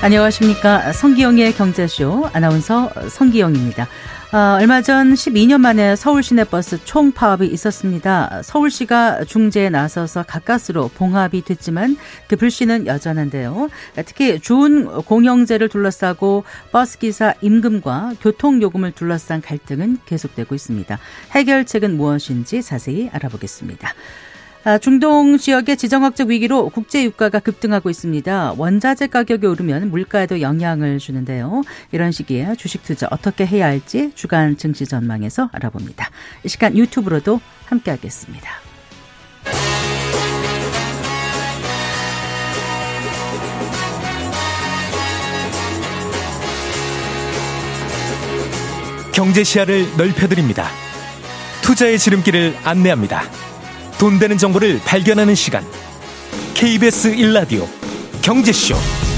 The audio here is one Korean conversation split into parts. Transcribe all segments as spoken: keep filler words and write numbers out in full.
안녕하십니까. 성기영의 경제쇼 아나운서 성기영입니다. 아, 얼마 전 십이 년 만에 서울 시내버스 총파업이 있었습니다. 서울시가 중재에 나서서 가까스로 봉합이 됐지만 그 불씨는 여전한데요. 특히 좋은 공영제를 둘러싸고 버스기사 임금과 교통요금을 둘러싼 갈등은 계속되고 있습니다. 해결책은 무엇인지 자세히 알아보겠습니다. 중동 지역의 지정학적 위기로 국제 유가가 급등하고 있습니다. 원자재 가격이 오르면 물가에도 영향을 주는데요. 이런 시기에 주식 투자 어떻게 해야 할지 주간 증시 전망에서 알아봅니다. 이 시간 유튜브로도 함께하겠습니다. 경제 시야를 넓혀드립니다. 투자의 지름길을 안내합니다. 돈 되는 정보를 발견하는 시간, 케이비에스 일 라디오 경제쇼.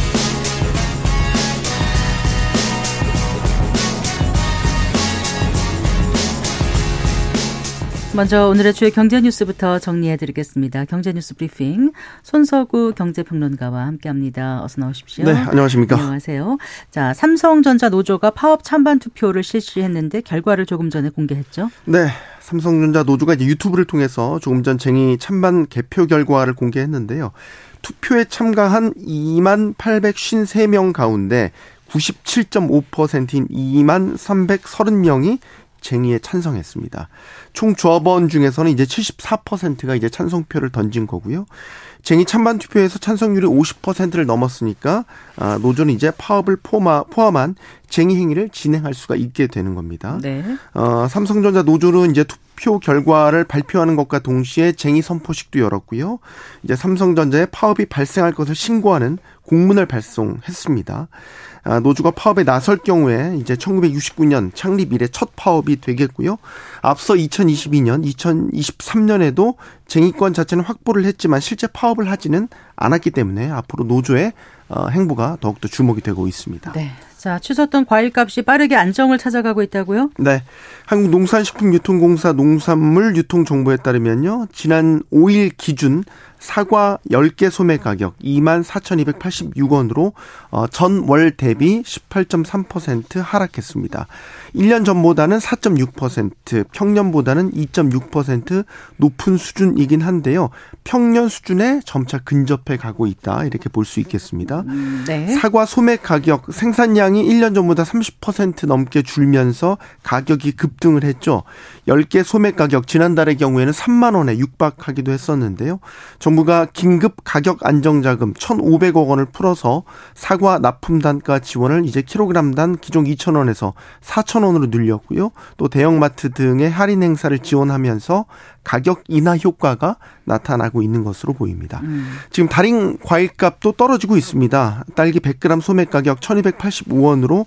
먼저 오늘의 주요 경제 뉴스부터 정리해드리겠습니다. 경제 뉴스 브리핑 손석우 경제평론가와 함께합니다. 어서 나오십시오. 네, 안녕하십니까. 안녕하세요. 자, 삼성전자 노조가 파업 찬반 투표를 실시했는데 결과를 조금 전에 공개했죠. 네. 삼성전자 노조가 이제 유튜브를 통해서 조금 전 쟁의 찬반 개표 결과를 공개했는데요. 투표에 참가한 이만 팔백오십삼 명 가운데 구십칠 점 오 퍼센트인 이만 삼백삼십 명이 쟁의에 찬성했습니다. 총 조합원 중에서는 이제 칠십사 퍼센트가 이제 찬성표를 던진 거고요. 쟁의 찬반 투표에서 찬성률이 오십 퍼센트를 넘었으니까 노조는 이제 파업을 포함한 쟁의 행위를 진행할 수가 있게 되는 겁니다. 네. 어, 삼성전자 노조는 이제 투표 결과를 발표하는 것과 동시에 쟁의 선포식도 열었고요. 이제 삼성전자의 파업이 발생할 것을 신고하는 공문을 발송했습니다. 아, 노조가 파업에 나설 경우에 이제 천구백육십구 년 창립 이래 첫 파업이 되겠고요. 앞서 이천이십이 년, 이천이십삼 년에도 쟁의권 자체는 확보를 했지만 실제 파업을 하지는 않았기 때문에 앞으로 노조의 어, 행보가 더욱더 주목이 되고 있습니다. 네. 자, 치솟던 과일값이 빠르게 안정을 찾아가고 있다고요? 네. 한국농산식품유통공사 농산물 유통정보에 따르면요. 지난 오 일 기준 사과 열 개 소매 가격 이만 사천이백팔십육 원으로 전월 대비 십팔 점 삼 퍼센트 하락했습니다. 일 년 전보다는 사 점 육 퍼센트, 평년보다는 이 점 육 퍼센트 높은 수준이긴 한데요. 평년 수준에 점차 근접해 가고 있다. 이렇게 볼 수 있겠습니다. 네. 사과 소매 가격 생산량이 일 년 전보다 삼십 퍼센트 넘게 줄면서 가격이 급등을 했죠. 열 개 소매 가격 지난달의 경우에는 삼만 원에 육박하기도 했었는데요. 정부가 긴급 가격 안정자금 천오백억 원을 풀어서 사과 납품 단가 지원을 이제 킬로그램당 기존 이천 원에서 사천 원으로 늘렸고요. 또 대형마트 등의 할인 행사를 지원하면서 가격 인하 효과가 나타나고 있는 것으로 보입니다. 음. 지금 달인 과일값도 떨어지고 있습니다. 딸기 백 그램 소매 가격 천이백팔십오 원으로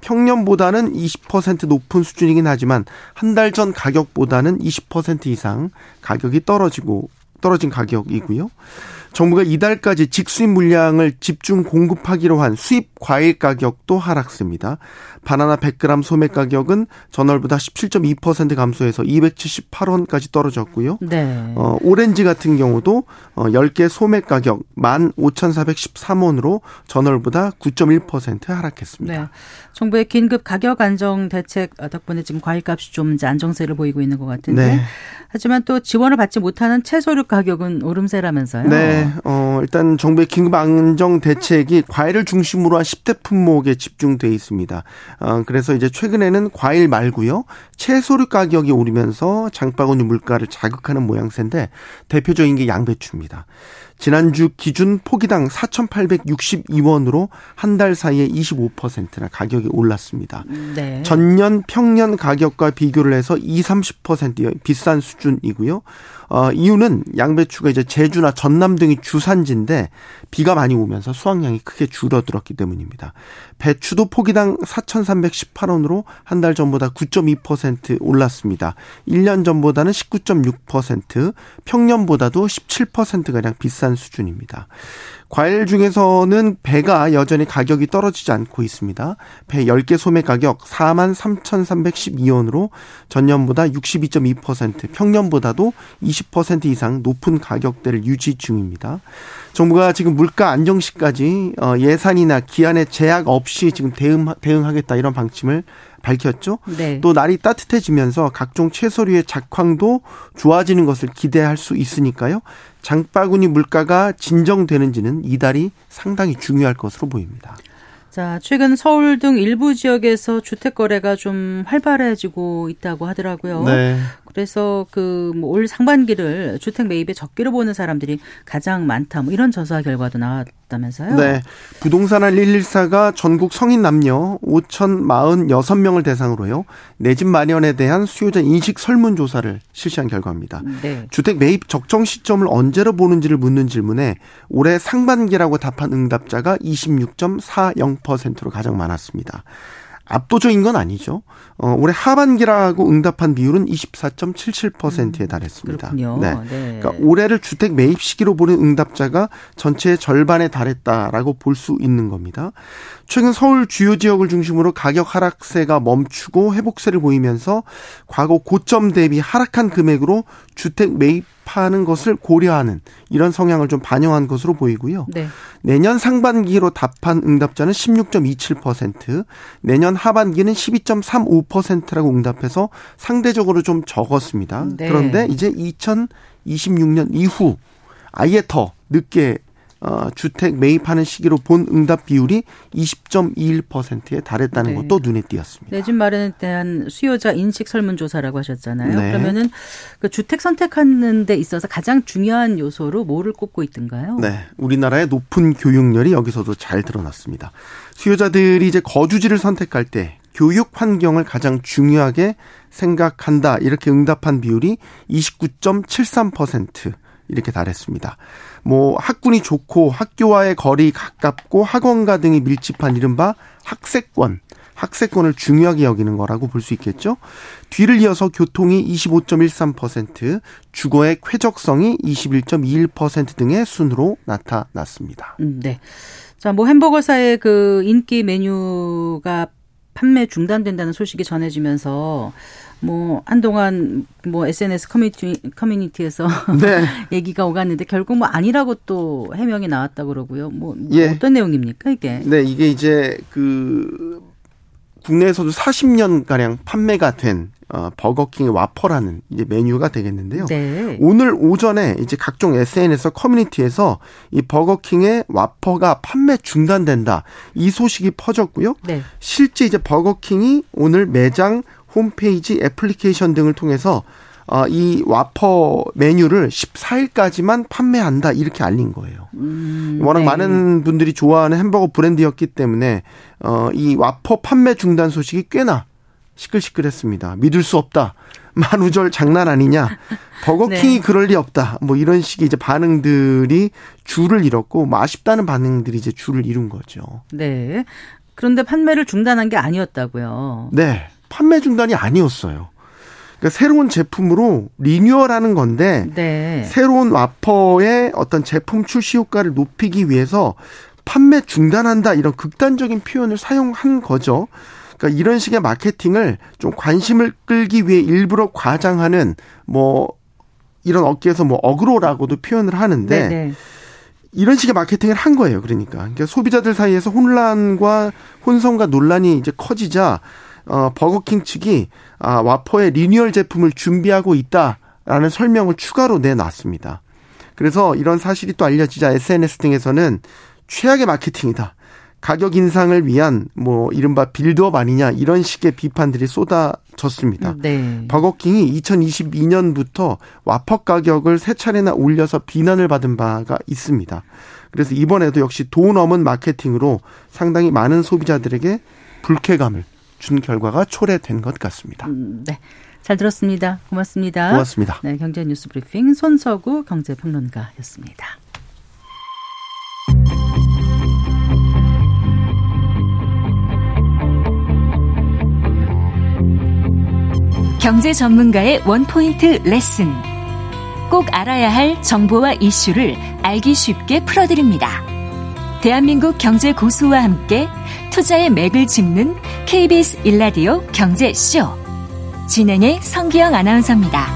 평년보다는 이십 퍼센트 높은 수준이긴 하지만 한 달 전 가격보다는 이십 퍼센트 이상 가격이 떨어지고 떨어진 가격이고요. 정부가 이달까지 직수입 물량을 집중 공급하기로 한 수입 과일 가격도 하락세입니다. 바나나 백 그램 소매 가격은 전월보다 십칠 점 이 퍼센트 감소해서 이백칠십팔 원까지 떨어졌고요. 네. 어, 오렌지 같은 경우도 어, 열 개 소매 가격 만 오천사백십삼 원으로 전월보다 구 점 일 퍼센트 하락했습니다. 네. 정부의 긴급 가격 안정 대책 덕분에 지금 과일값이 좀 이제 안정세를 보이고 있는 것 같은데. 네. 하지만 또 지원을 받지 못하는 채소류 가격은 오름세라면서요. 네. 어, 일단 정부의 긴급 안정 대책이 과일을 중심으로 한 십 대 품목에 집중돼 있습니다. 어, 그래서 이제 최근에는 과일 말고요. 채소류 가격이 오르면서 장바구니 물가를 자극하는 모양새인데 대표적인 게 양배추입니다. 지난주 기준 포기당 사천팔백육십이 원으로 한 달 사이에 이십오 퍼센트나 가격이 올랐습니다. 네. 전년 평년 가격과 비교를 해서 이십, 삼십 퍼센트 비싼 수준이고요. 어, 이유는 양배추가 이제 제주나 전남 등이 주산지인데 비가 많이 오면서 수확량이 크게 줄어들었기 때문입니다. 배추도 포기당 사천삼백십팔 원으로 한 달 전보다 구 점 이 퍼센트 올랐습니다. 일 년 전보다는 십구 점 육 퍼센트, 평년보다도 십칠 퍼센트가량 비싼 비싼 수준입니다. 과일 중에서는 배가 여전히 가격이 떨어지지 않고 있습니다. 배 열 개 소매 가격 사만 삼천삼백십이 원으로 전년보다 육십이 점 이 퍼센트, 평년보다도 이십 퍼센트 이상 높은 가격대를 유지 중입니다. 정부가 지금 물가 안정시까지 예산이나 기한의 제약 없이 지금 대응, 대응하겠다 이런 방침을 밝혔죠. 네. 또 날이 따뜻해지면서 각종 채소류의 작황도 좋아지는 것을 기대할 수 있으니까요. 장바구니 물가가 진정되는지는 이달이 상당히 중요할 것으로 보입니다. 자, 최근 서울 등 일부 지역에서 주택 거래가 좀 활발해지고 있다고 하더라고요. 네. 그래서 그 뭐 올 상반기를 주택 매입에 적기로 보는 사람들이 가장 많다. 뭐 이런 조사 결과도 나왔다면서요? 네. 부동산알 일일사가 전국 성인 남녀 오천사십육 명을 대상으로요. 내 집 마련에 대한 수요자 인식 설문 조사를 실시한 결과입니다. 네. 주택 매입 적정 시점을 언제로 보는지를 묻는 질문에 올해 상반기라고 답한 응답자가 이십육 점 사영 퍼센트로 가장 많았습니다. 압도적인 건 아니죠. 어, 올해 하반기라고 응답한 비율은 이십사 점 칠칠 퍼센트에 달했습니다. 그렇군요. 네. 네. 그러니까 올해를 주택 매입 시기로 보는 응답자가 전체의 절반에 달했다라고 볼 수 있는 겁니다. 최근 서울 주요 지역을 중심으로 가격 하락세가 멈추고 회복세를 보이면서 과거 고점 대비 하락한 금액으로 주택 매입하는 것을 고려하는 이런 성향을 좀 반영한 것으로 보이고요. 네. 내년 상반기로 답한 응답자는 십육 점 이칠 퍼센트, 내년 하반기는 십이 점 삼오 퍼센트라고 응답해서 상대적으로 좀 적었습니다. 네. 그런데 이제 이천이십육 년 이후 아예 더 늦게 어, 주택 매입하는 시기로 본 응답 비율이 이십 점 이일 퍼센트에 달했다는 네. 것도 눈에 띄었습니다. 내 집 마련에 대한 수요자 인식 설문조사라고 하셨잖아요. 네. 그러면은 그 주택 선택하는 데 있어서 가장 중요한 요소로 뭐를 꼽고 있던가요? 네, 우리나라의 높은 교육열이 여기서도 잘 드러났습니다. 수요자들이 이제 거주지를 선택할 때 교육 환경을 가장 중요하게 생각한다 이렇게 응답한 비율이 이십구 점 칠삼 퍼센트 이렇게 달했습니다. 뭐 학군이 좋고 학교와의 거리 가깝고 학원가 등이 밀집한 이른바 학세권, 학세권을 중요하게 여기는 거라고 볼 수 있겠죠. 뒤를 이어서 교통이 이십오 점 일삼 퍼센트, 주거의 쾌적성이 이십일 점 이일 퍼센트 등의 순으로 나타났습니다. 음, 네. 자, 뭐 햄버거사의 그 인기 메뉴가 판매 중단된다는 소식이 전해지면서 뭐 한동안 뭐 에스엔에스 커뮤니티 커뮤니티에서 네. 얘기가 오갔는데 결국 뭐 아니라고 또 해명이 나왔다 그러고요. 뭐, 뭐 예. 어떤 내용입니까 이게? 네, 이게 이제 그 국내에서도 사십 년 가량 판매가 된 어, 버거킹의 와퍼라는 이제 메뉴가 되겠는데요. 네. 오늘 오전에 이제 각종 에스엔에스 커뮤니티에서 이 버거킹의 와퍼가 판매 중단된다 이 소식이 퍼졌고요. 네. 실제 이제 버거킹이 오늘 매장 홈페이지 애플리케이션 등을 통해서 어, 이 와퍼 메뉴를 십사 일까지만 판매한다 이렇게 알린 거예요. 음, 워낙 네. 많은 분들이 좋아하는 햄버거 브랜드였기 때문에 어, 이 와퍼 판매 중단 소식이 꽤나 시끌시끌했습니다. 믿을 수 없다. 만우절 장난 아니냐. 버거킹이 네. 그럴 리 없다. 뭐 이런 식의 이제 반응들이 줄을 이뤘고 뭐 아쉽다는 반응들이 이제 줄을 이룬 거죠. 네. 그런데 판매를 중단한 게 아니었다고요. 네. 판매 중단이 아니었어요. 그러니까 새로운 제품으로 리뉴얼하는 건데 네. 새로운 와퍼의 어떤 제품 출시 효과를 높이기 위해서 판매 중단한다 이런 극단적인 표현을 사용한 거죠. 그러니까 이런 식의 마케팅을 좀 관심을 끌기 위해 일부러 과장하는 뭐 이런 업계에서 뭐 어그로라고도 표현을 하는데 네네. 이런 식의 마케팅을 한 거예요. 그러니까. 그러니까 소비자들 사이에서 혼란과 혼선과 논란이 이제 커지자 어, 버거킹 측이 아, 와퍼의 리뉴얼 제품을 준비하고 있다라는 설명을 추가로 내놨습니다. 그래서 이런 사실이 또 알려지자 에스엔에스 등에서는 최악의 마케팅이다. 가격 인상을 위한 뭐 이른바 빌드업 아니냐 이런 식의 비판들이 쏟아졌습니다. 네. 버거킹이 이천이십이 년부터 와퍼 가격을 세 차례나 올려서 비난을 받은 바가 있습니다. 그래서 이번에도 역시 돈 없는 마케팅으로 상당히 많은 소비자들에게 불쾌감을 준 결과가 초래된 것 같습니다. 음, 네, 잘 들었습니다. 고맙습니다. 고맙습니다. 네, 경제뉴스 브리핑 손석우 경제평론가였습니다. 경제 전문가의 원포인트 레슨. 꼭 알아야 할 정보와 이슈를 알기 쉽게 풀어드립니다. 대한민국 경제 고수와 함께 투자의 맥을 짚는 케이비에스 일 라디오 경제쇼. 진행의 성기영 아나운서입니다.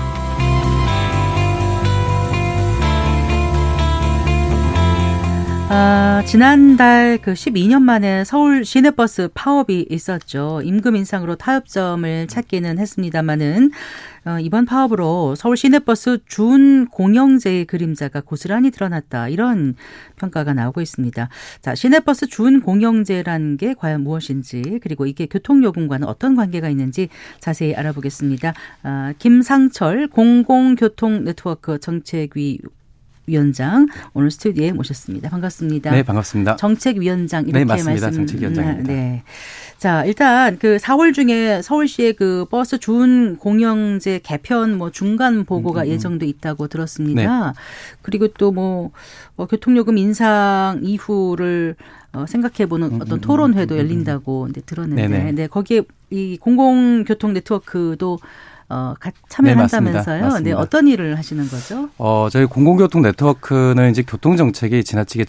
아, 지난달 그 십이 년 만에 서울 시내버스 파업이 있었죠. 임금 인상으로 타협점을 찾기는 했습니다마는 어, 이번 파업으로 서울 시내버스 준공영제의 그림자가 고스란히 드러났다. 이런 평가가 나오고 있습니다. 자, 시내버스 준공영제라는 게 과연 무엇인지, 그리고 이게 교통요금과는 어떤 관계가 있는지 자세히 알아보겠습니다. 아, 김상철 공공교통네트워크 정책위 위원장 오늘 스튜디오에 모셨습니다. 반갑습니다. 네, 반갑습니다. 정책위원장 이렇게 네, 맞습니다. 말씀. 정책위원장입니다. 네. 자, 일단 그 사월 중에 서울시의 그 버스 준 공영제 개편 뭐 중간 보고가 음, 음. 예정돼 있다고 들었습니다. 네. 그리고 또 뭐 어, 교통요금 인상 이후를 어, 생각해보는 음, 어떤 토론회도 음, 음, 열린다고 음. 들었는데, 네네. 네, 거기에 이 공공교통 네트워크도 어, 참여한다면서요? 네, 맞습니다. 네, 어떤 일을 하시는 거죠? 어, 저희 공공교통 네트워크는 이제 교통정책이 지나치게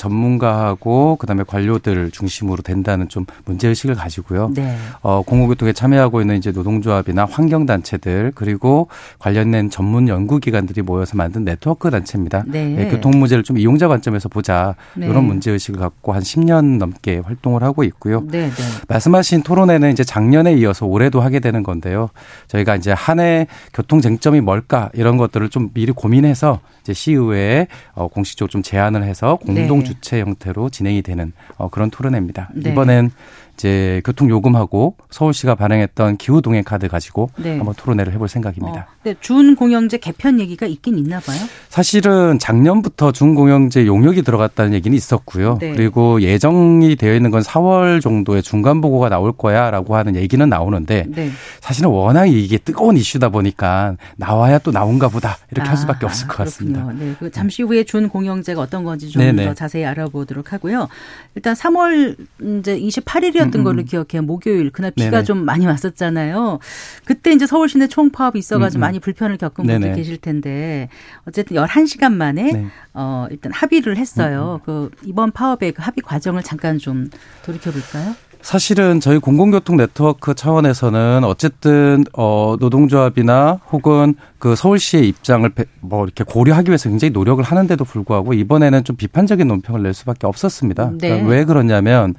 전문가하고 그다음에 관료들 중심으로 된다는 좀 문제의식을 가지고요. 네. 어, 공공교통에 참여하고 있는 이제 노동조합이나 환경단체들 그리고 관련된 전문 연구기관들이 모여서 만든 네트워크 단체입니다. 네. 네, 교통 문제를 좀 이용자 관점에서 보자. 네. 이런 문제의식을 갖고 한 십 년 넘게 활동을 하고 있고요. 네, 네. 말씀하신 토론회는 이제 작년에 이어서 올해도 하게 되는 건데요. 저희가 이제 한 해 교통 쟁점이 뭘까 이런 것들을 좀 미리 고민해서 이제 시의회에 어, 공식적으로 좀 제안을 해서 공동 주최 네. 형태로 진행이 되는 어, 그런 토론회입니다. 네. 이번엔 이제 교통요금하고 서울시가 발행했던 기후동행 카드 가지고 네. 한번 토론회를 해볼 생각입니다. 어, 네, 준공영제 개편 얘기가 있긴 있나 봐요? 사실은 작년부터 준공영제 용역이 들어갔다는 얘기는 있었고요. 네. 그리고 예정이 되어 있는 건 사월 정도에 중간 보고가 나올 거야라고 하는 얘기는 나오는데 네. 사실은 워낙 이게 뜨거운 이슈다 보니까 나와야 또 나온가 보다 이렇게 아, 할 수밖에 없을 것 그렇군요. 같습니다. 네, 그 잠시 후에 준공영제가 어떤 건지 좀 더 자세히 알아보도록 하고요. 일단 삼월 이제 이십팔 일이었 던 걸로 기억해요. 목요일 그날 비가 네네. 좀 많이 왔었잖아요. 그때 이제 서울 시내 총파업이 있어가지고 음음. 많이 불편을 겪은 분들 네네. 계실 텐데 어쨌든 열한 시간 만에 네. 어, 일단 합의를 했어요. 음음. 그 이번 파업의 그 합의 과정을 잠깐 좀 돌이켜 볼까요? 사실은 저희 공공교통 네트워크 차원에서는 어쨌든 어 노동조합이나 혹은 그 서울시의 입장을 뭐 이렇게 고려하기 위해서 굉장히 노력을 하는데도 불구하고 이번에는 좀 비판적인 논평을 낼 수밖에 없었습니다. 네. 그러니까 왜 그러냐면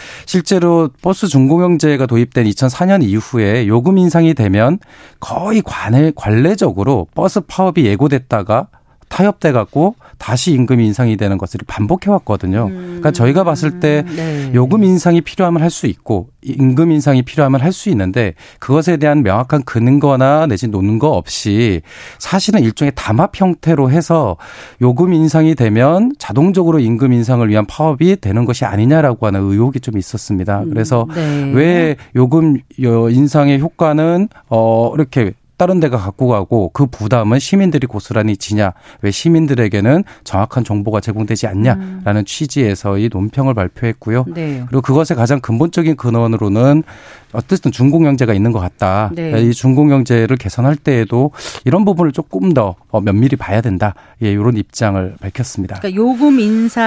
실제로 버스 준공영제가 도입된 이천사 년 이후에 요금 인상이 되면 거의 관례, 관례적으로 버스 파업이 예고됐다가 타협돼 갖고 다시 임금 인상이 되는 것을 반복해 왔거든요. 그러니까 저희가 봤을 때 네. 요금 인상이 필요하면 할 수 있고 임금 인상이 필요하면 할 수 있는데 그것에 대한 명확한 근거나 내지 논거 없이 사실은 일종의 담합 형태로 해서 요금 인상이 되면 자동적으로 임금 인상을 위한 파업이 되는 것이 아니냐라고 하는 의혹이 좀 있었습니다. 그래서 네. 왜 요금 인상의 효과는 어 이렇게 다른 데가 갖고 가고 그 부담은 시민들이 고스란히 지냐. 왜 시민들에게는 정확한 정보가 제공되지 않냐라는 음. 취지에서 이 논평을 발표했고요. 네. 그리고 그것의 가장 근본적인 근원으로는 어쨌든 준공영제가 있는 것 같다. 네. 이 준공영제를 개선할 때에도 이런 부분을 조금 더 면밀히 봐야 된다. 예, 이런 입장을 밝혔습니다. 그러니까 요금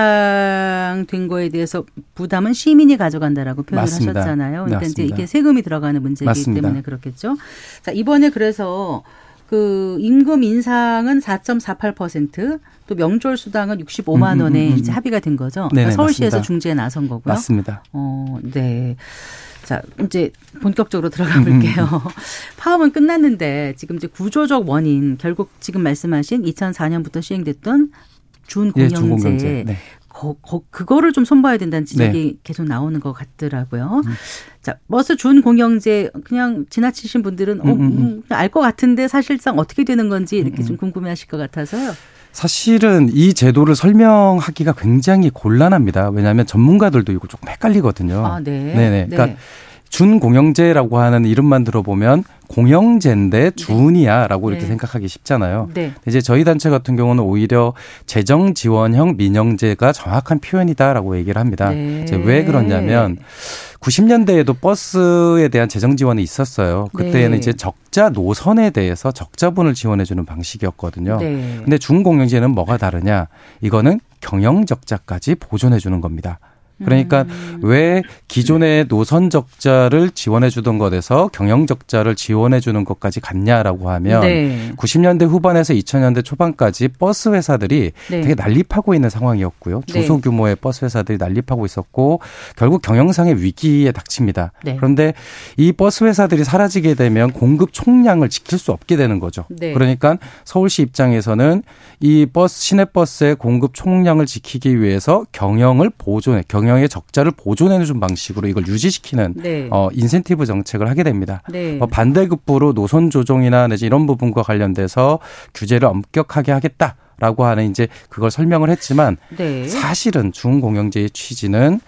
인상된 거에 대해서 부담은 시민이 가져간다라고 표현을 맞습니다. 하셨잖아요. 그러니까 맞습니다. 이제 이게 세금이 들어가는 문제이기 맞습니다. 때문에 그렇겠죠. 자, 이번에 그래서 그 임금 인상은 사 점 사팔 퍼센트 또 명절 수당은 육십오만 원에 음, 음, 음. 이제 합의가 된 거죠. 그러니까 서울시에서 맞습니다. 중재에 나선 거고요. 맞습니다. 어, 네. 자, 이제 본격적으로 들어가 볼게요. 음. 파업은 끝났는데 지금 이제 구조적 원인 결국 지금 말씀하신 이천사 년부터 시행됐던 준공영제. 예, 네. 거, 거, 그거를 좀 손봐야 된다는 지적이 네. 계속 나오는 것 같더라고요. 음. 자, 버스 준공영제 그냥 지나치신 분들은 음, 어, 음, 알 것 같은데 사실상 어떻게 되는 건지 이렇게 음. 좀 궁금해하실 것 같아서요. 사실은 이 제도를 설명하기가 굉장히 곤란합니다. 왜냐하면 전문가들도 이거 조금 헷갈리거든요. 아, 네. 네네. 그러니까 네. 준공영제라고 하는 이름만 들어보면 공영제인데 준이야라고 네. 이렇게 생각하기 쉽잖아요. 네. 이제 저희 단체 같은 경우는 오히려 재정 지원형 민영제가 정확한 표현이다라고 얘기를 합니다. 네. 이제 왜 그러냐면 구십 년대에도 버스에 대한 재정 지원이 있었어요. 그때는 네. 이제 적자 노선에 대해서 적자분을 지원해주는 방식이었거든요. 네. 근데 준공영제는 뭐가 다르냐? 이거는 경영적자까지 보존해주는 겁니다. 그러니까 음. 왜 기존의 노선 적자를 지원해 주던 것에서 경영 적자를 지원해 주는 것까지 갔냐라고 하면 네. 구십 년대 후반에서 이천 년대 초반까지 버스 회사들이 네. 되게 난립하고 있는 상황이었고요. 네. 중소규모의 버스 회사들이 난립하고 있었고 결국 경영상의 위기에 닥칩니다. 네. 그런데 이 버스 회사들이 사라지게 되면 공급 총량을 지킬 수 없게 되는 거죠. 네. 그러니까 서울시 입장에서는 이 버스 시내버스의 공급 총량을 지키기 위해서 경영을 보존해 경영 경영의 적자를 보존해준 방식으로 이걸 유지시키는 네. 어, 인센티브 정책을 하게 됩니다. 네. 어, 반대급부로 노선 조정이나 내지 이런 부분과 관련돼서 규제를 엄격하게 하겠다라고 하는 이제 그걸 설명을 했지만 네. 사실은 준공영제의 취지는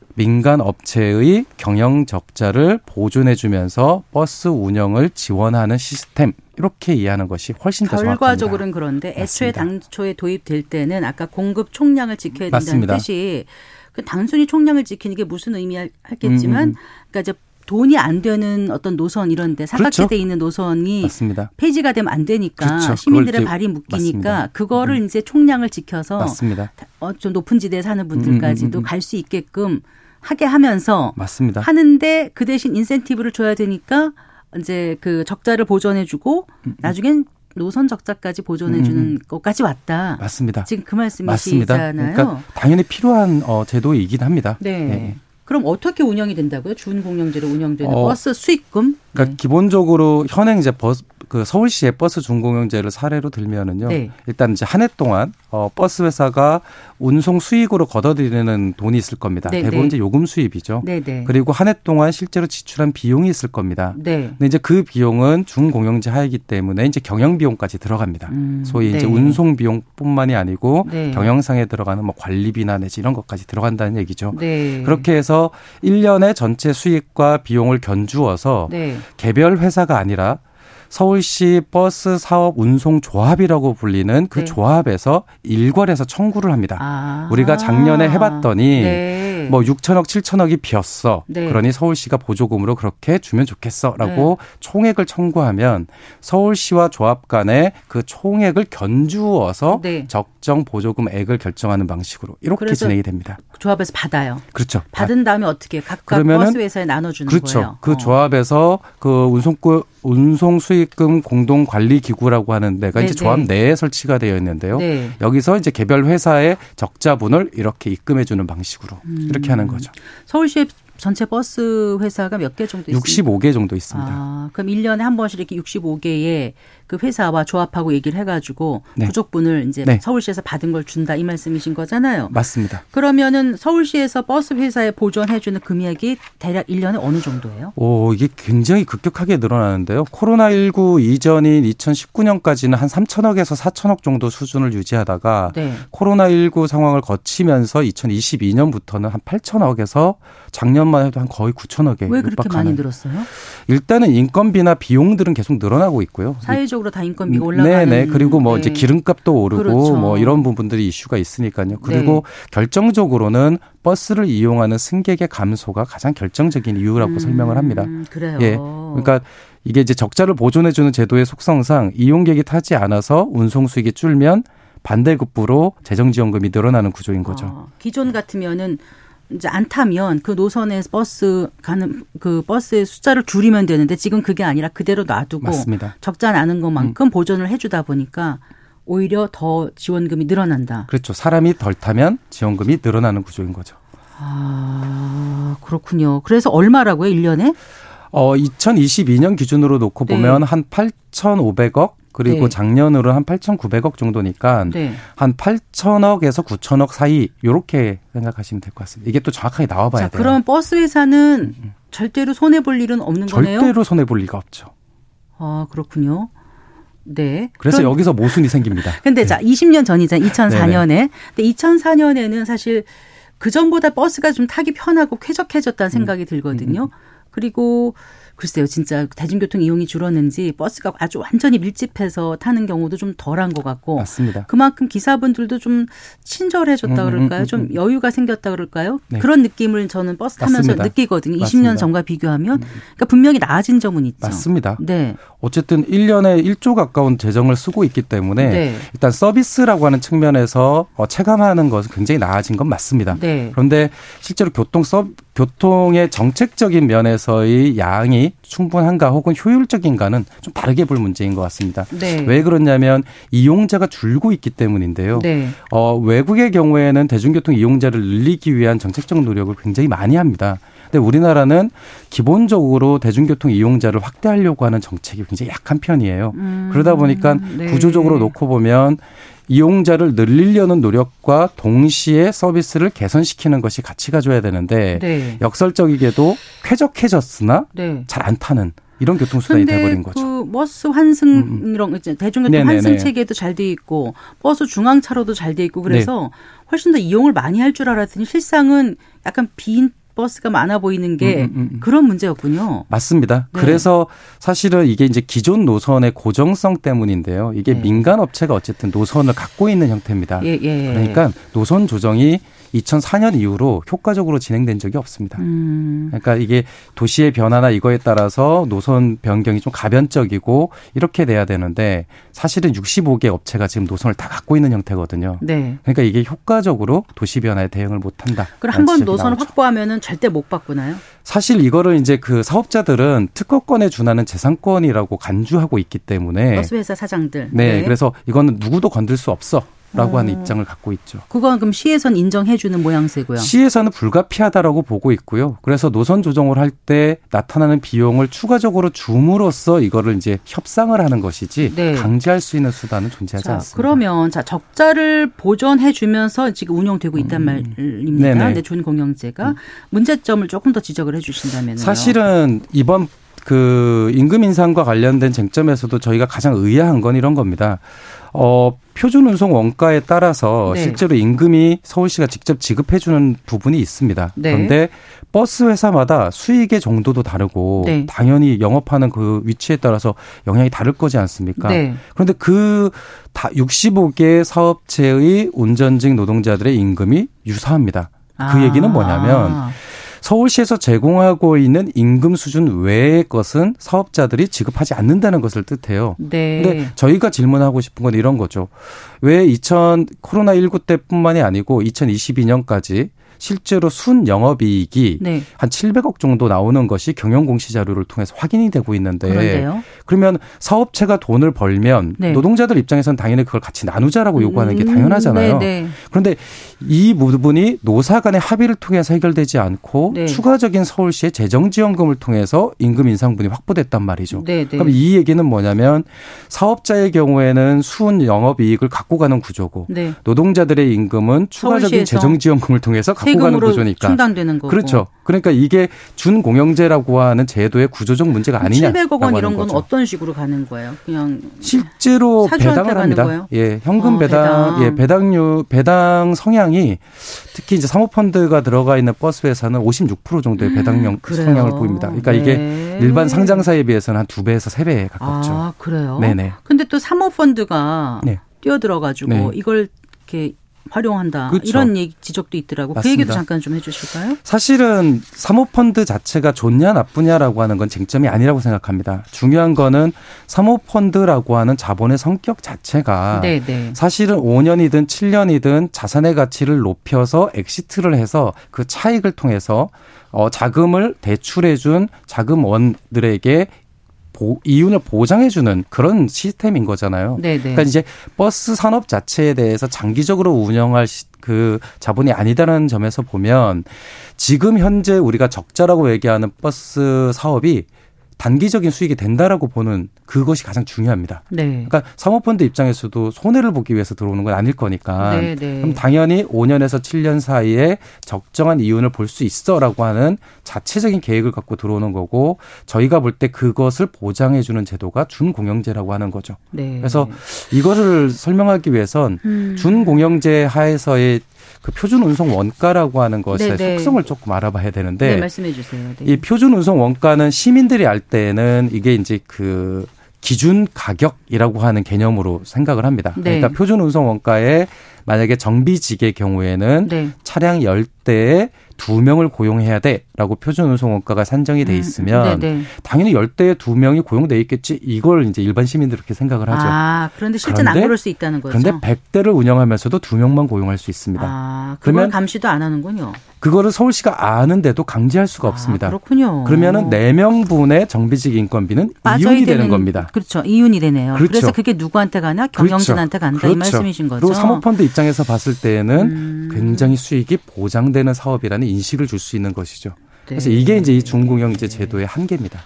민간 업체의 경영 적자를 보존해주면서 버스 운영을 지원하는 시스템. 이렇게 이해하는 것이 훨씬 더 정확합니다. 결과적으로는 그런데 애초에 당초에 도입될 때는 아까 공급 총량을 지켜야 된다는 맞습니다. 뜻이 단순히 총량을 지키는 게 무슨 의미하겠지만, 음. 그러니까 이제 돈이 안 되는 어떤 노선 이런 데 사각지대에 그렇죠. 있는 노선이 맞습니다. 폐지가 되면 안 되니까 그렇죠. 시민들의 발이 묶이니까 맞습니다. 그거를 음. 이제 총량을 지켜서 맞습니다. 어, 좀 높은 지대에 사는 분들까지도 음, 음, 음. 갈 수 있게끔 하게 하면서 맞습니다. 하는데 그 대신 인센티브를 줘야 되니까 이제 그 적자를 보존해주고 음, 음. 나중엔 노선 적자까지 보존해 주는 음. 것까지 왔다. 맞습니다. 지금 그 말씀이시잖아요. 맞습니다. 그러니까 당연히 필요한 어, 제도이긴 합니다. 네. 네. 그럼 어떻게 운영이 된다고요? 준공영제로 운영되는 어, 버스 수익금? 그러니까 네. 기본적으로 현행 이제 버스 그 서울시의 버스 준공영제를 사례로 들면은요. 네. 일단 이제 한 해 동안 어, 버스 회사가 운송 수익으로 걷어들이는 돈이 있을 겁니다. 네, 대부분 네. 이제 요금 수입이죠. 네, 네. 그리고 한 해 동안 실제로 지출한 비용이 있을 겁니다. 네. 근데 이제 그 비용은 준공영제 하이기 때문에 이제 경영 비용까지 들어갑니다. 음, 소위 네. 이제 운송 비용뿐만이 아니고 네. 경영상에 들어가는 뭐 관리비나 내지 이런 것까지 들어간다는 얘기죠. 네. 그렇게 해서 일 년의 전체 수익과 비용을 견주어서 네. 개별 회사가 아니라 서울시 버스 사업 운송 조합이라고 불리는 그 네. 조합에서 일괄해서 청구를 합니다. 아. 우리가 작년에 해봤더니 네. 뭐 육천억, 칠천억이 비었어. 네. 그러니 서울시가 보조금으로 그렇게 주면 좋겠어라고 네. 총액을 청구하면 서울시와 조합 간에 그 총액을 견주어서 네. 적정 보조금액을 결정하는 방식으로 이렇게 진행이 됩니다. 조합에서 받아요. 그렇죠. 받은 다음에 어떻게 각각 버스 회사에 나눠주는 그렇죠. 거예요. 그 어. 조합에서 그 운송구 운송 수익금 공동 관리 기구라고 하는 데가 네, 이제 조합 네. 내에 설치가 되어 있는데요. 네. 여기서 이제 개별 회사의 적자분을 이렇게 입금해 주는 방식으로 음. 이렇게 하는 거죠. 서울시의 전체 버스 회사가 몇 개 정도 있습니까? 육십오 개 정도 있습니다. 아, 그럼 일 년에 한 번씩 이렇게 육십오 개의 그 회사와 조합하고 얘기를 해가지고 네. 부족분을 이제 네. 서울시에서 받은 걸 준다 이 말씀이신 거잖아요. 맞습니다. 그러면은 서울시에서 버스 회사에 보존해주는 금액이 대략 일 년에 어느 정도예요? 오, 이게 굉장히 급격하게 늘어나는데요. 코로나십구 이전인 이천십구 년까지는 한 삼천억에서 사천억 정도 수준을 유지하다가 네. 코로나십구 상황을 거치면서 이천이십이 년부터는 한 팔천억에서 작년만 해도 한 거의 구천억에 왜 그렇게 육박하는. 많이 늘었어요? 일단은 인건비나 비용들은 계속 늘어나고 있고요. 사회적으로 다 인건비가 올라가는. 네네. 그리고 뭐 네. 이제 기름값도 오르고 그렇죠. 뭐 이런 부분들이 이슈가 있으니까요. 그리고 네. 결정적으로는 버스를 이용하는 승객의 감소가 가장 결정적인 이유라고 음, 설명을 합니다. 그래요. 예. 그러니까 이게 이제 적자를 보존해주는 제도의 속성상 이용객이 타지 않아서 운송 수익이 줄면 반대급부로 재정지원금이 늘어나는 구조인 거죠. 어, 기존 같으면은 이제 안 타면 그 노선에 버스 가는 그 버스의 숫자를 줄이면 되는데 지금 그게 아니라 그대로 놔두고 맞습니다. 적자 나는 것만큼 음. 보존을 해주다 보니까 오히려 더 지원금이 늘어난다. 그렇죠. 사람이 덜 타면 지원금이 늘어나는 구조인 거죠. 아, 그렇군요. 그래서 얼마라고요? 일 년에? 어, 이천이십이 년 기준으로 놓고 네. 보면 한 팔천오백억 그리고 네. 작년으로 한 팔천구백억 정도니까 네. 한 팔천억에서 구천억 사이 이렇게 생각하시면 될 것 같습니다. 이게 또 정확하게 나와봐야 자, 돼요. 그럼 버스 회사는 음. 절대로 손해볼 일은 없는 절대로 거네요? 절대로 손해볼 리가 없죠. 아, 그렇군요. 네. 그래서 그럼, 여기서 모순이 생깁니다. 근데 네. 자, 이십 년 전이잖아요. 이천사 년에. 네네. 근데 이천사 년에는 사실 그전보다 버스가 좀 타기 편하고 쾌적해졌다는 생각이 음. 들거든요. 그리고 글쎄요, 진짜 대중교통 이용이 줄었는지 버스가 아주 완전히 밀집해서 타는 경우도 좀 덜한 것 같고. 맞습니다. 그만큼 기사분들도 좀 친절해졌다 그럴까요? 좀 여유가 생겼다 그럴까요? 네. 그런 느낌을 저는 버스 타면서 맞습니다. 느끼거든요. 맞습니다. 이십 년 전과 비교하면. 그러니까 분명히 나아진 점은 있죠. 맞습니다. 네. 어쨌든 일 년에 일조 가까운 재정을 쓰고 있기 때문에 네. 일단 서비스라고 하는 측면에서 체감하는 것은 굉장히 나아진 건 맞습니다. 네. 그런데 실제로 교통 서 교통의 정책적인 면에서의 양이 충분한가 혹은 효율적인가는 좀 다르게 볼 문제인 것 같습니다. 네. 왜 그러냐면 이용자가 줄고 있기 때문인데요. 네. 어, 외국의 경우에는 대중교통 이용자를 늘리기 위한 정책적 노력을 굉장히 많이 합니다. 근데 우리나라는 기본적으로 대중교통 이용자를 확대하려고 하는 정책이 굉장히 약한 편이에요. 음, 그러다 보니까 네. 구조적으로 놓고 보면 이용자를 늘리려는 노력과 동시에 서비스를 개선시키는 것이 같이 가져야 되는데 네. 역설적이게도 쾌적해졌으나 네. 잘 안 타는 이런 교통수단이 돼버린 거죠. 그 버스 환승 음. 이런 대중교통 네네네. 환승 체계도 잘 돼 있고 버스 중앙차로도 잘 돼 있고 그래서 네. 훨씬 더 이용을 많이 할 줄 알았더니 실상은 약간 빈 버스가 많아 보이는 게 음, 음, 음. 그런 문제였군요. 맞습니다. 네. 그래서 사실은 이게 이제 기존 노선의 고정성 때문인데요. 이게 네. 민간 업체가 어쨌든 노선을 갖고 있는 형태입니다. 예, 예. 그러니까 노선 조정이 이천사 년 이후로 효과적으로 진행된 적이 없습니다. 음. 그러니까 이게 도시의 변화나 이거에 따라서 노선 변경이 좀 가변적이고 이렇게 돼야 되는데 사실은 육십오 개 업체가 지금 노선을 다 갖고 있는 형태거든요. 네. 그러니까 이게 효과적으로 도시 변화에 대응을 못한다. 그럼 한 번 노선을 나오죠. 확보하면은 절대 못 바꾸나요? 사실 이거를 이제 그 사업자들은 특허권에 준하는 재산권이라고 간주하고 있기 때문에 버스회사 사장들. 네, 네. 그래서 이거는 누구도 건들 수 없어. 라고 하는 어. 입장을 갖고 있죠. 그건 그럼 시에서는 인정해 주는 모양새고요. 시에서는 불가피하다라고 보고 있고요. 그래서 노선 조정을 할 때 나타나는 비용을 추가적으로 줌으로써 이거를 이제 협상을 하는 것이지 네. 강제할 수 있는 수단은 존재하지 자, 않습니다. 그러면 자 적자를 보전해 주면서 지금 운영되고 있단 음. 말입니다. 근데 준공영제가 음. 문제점을 조금 더 지적을 해 주신다면요. 사실은 이번 그 임금 인상과 관련된 쟁점에서도 저희가 가장 의아한 건 이런 겁니다. 어, 표준 운송 원가에 따라서 네. 실제로 임금이 서울시가 직접 지급해 주는 부분이 있습니다. 네. 그런데 버스 회사마다 수익의 정도도 다르고 네. 당연히 영업하는 그 위치에 따라서 영향이 다를 거지 않습니까? 네. 그런데 그 다 육십오 개 사업체의 운전직 노동자들의 임금이 유사합니다. 그 아. 얘기는 뭐냐면 서울시에서 제공하고 있는 임금 수준 외의 것은 사업자들이 지급하지 않는다는 것을 뜻해요. 네. 근데 저희가 질문하고 싶은 건 이런 거죠. 왜 이천 코로나십구 때뿐만이 아니고 이천이십이 년까지 실제로 순 영업이익이 네. 한 칠백억 정도 나오는 것이 경영공시 자료를 통해서 확인이 되고 있는데 그런데요? 그러면 사업체가 돈을 벌면 네. 노동자들 입장에서는 당연히 그걸 같이 나누자라고 요구하는 게 당연하잖아요. 음, 네, 네. 그런데 이 부분이 노사 간의 합의를 통해서 해결되지 않고 네. 추가적인 서울시의 재정지원금을 통해서 임금 인상분이 확보됐단 말이죠. 네, 네. 그럼 이 얘기는 뭐냐면 사업자의 경우에는 순 영업이익을 갖고 가는 구조고 네. 노동자들의 임금은 추가적인 재정지원금을 통해서 갖고 가는 구조니까. 충당되는 거고. 그렇죠. 그러니까 이게 준공영제라고 하는 제도의 구조적 문제가 아니냐라고 칠백억 원 이런 건 어떤 식으로 가는 거예요? 그냥 실제로 배당을 합니다. 거예요? 예, 현금 어, 배당, 배당, 예, 배당류 배당 성향이 특히 이제 사모펀드가 들어가 있는 버스 회사는 오십육 퍼센트 정도의 배당형 음, 성향을 보입니다. 그러니까 네. 이게 일반 상장사에 비해서는 한 두 배에서 세 배에 가깝죠. 아, 그래요? 네네. 근데 또 사모펀드가 네. 뛰어들어가지고 네. 이걸 이렇게 활용한다. 그렇죠. 이런 얘기, 지적도 있더라고. 맞습니다. 그 얘기도 잠깐 좀 해 주실까요? 사실은 사모펀드 자체가 좋냐 나쁘냐라고 하는 건 쟁점이 아니라고 생각합니다. 중요한 거는 사모펀드라고 하는 자본의 성격 자체가 네네. 사실은 오 년이든 칠 년이든 자산의 가치를 높여서 엑시트를 해서 그 차익을 통해서 어, 자금을 대출해 준 자금원들에게 보, 이윤을 보장해주는 그런 시스템인 거잖아요. 네네. 그러니까 이제 버스 산업 자체에 대해서 장기적으로 운영할 시, 그 자본이 아니다라는 점에서 보면 지금 현재 우리가 적자라고 얘기하는 버스 사업이 단기적인 수익이 된다라고 보는 그것이 가장 중요합니다. 네. 그러니까 사모펀드 입장에서도 손해를 보기 위해서 들어오는 건 아닐 거니까. 네, 네. 그럼 당연히 오 년에서 칠 년 사이에 적정한 이윤을 볼 수 있어라고 하는 자체적인 계획을 갖고 들어오는 거고 저희가 볼 때 그것을 보장해 주는 제도가 준공영제라고 하는 거죠. 네. 그래서 이거를 설명하기 위해선 음. 준공영제 하에서의 그 표준 운송 원가라고 하는 것의 네네. 속성을 조금 알아봐야 되는데. 네, 말씀해 주세요. 네. 이 표준 운송 원가는 시민들이 알 때는 이게 이제 그 기준 가격이라고 하는 개념으로 생각을 합니다. 네. 그러니까 표준 운송 원가에 만약에 정비직의 경우에는 네. 차량 열 대에 두 명을 고용해야 돼라고 표준 운송 원가가 산정이 돼 있으면 음, 당연히 열 대에 두 명이 고용돼 있겠지. 이걸 이제 일반 시민들이 그렇게 생각을 하죠. 아, 그런데 실제는 안 그럴 수 있다는 거죠. 그런데 백 대를 운영하면서도 두 명만 고용할 수 있습니다. 아, 그걸 감시도 안 하는군요. 그거를 서울시가 아는데도 강제할 수가 아, 없습니다. 그렇군요. 그러면은 네 명분의 정비직 인건비는 이윤이 되는, 되는 겁니다. 그렇죠. 이윤이 되네요. 그렇죠. 그래서 그게 누구한테 가나? 경영진한테 간다. 그렇죠. 이 말씀이신 거죠. 그리고 사모펀드 입장에서 봤을 때는 음. 굉장히 수익이 보장되는 사업이라는 인식을 줄 수 있는 것이죠. 네. 그래서 이게 이제 이 준공영제 제도의 한계입니다.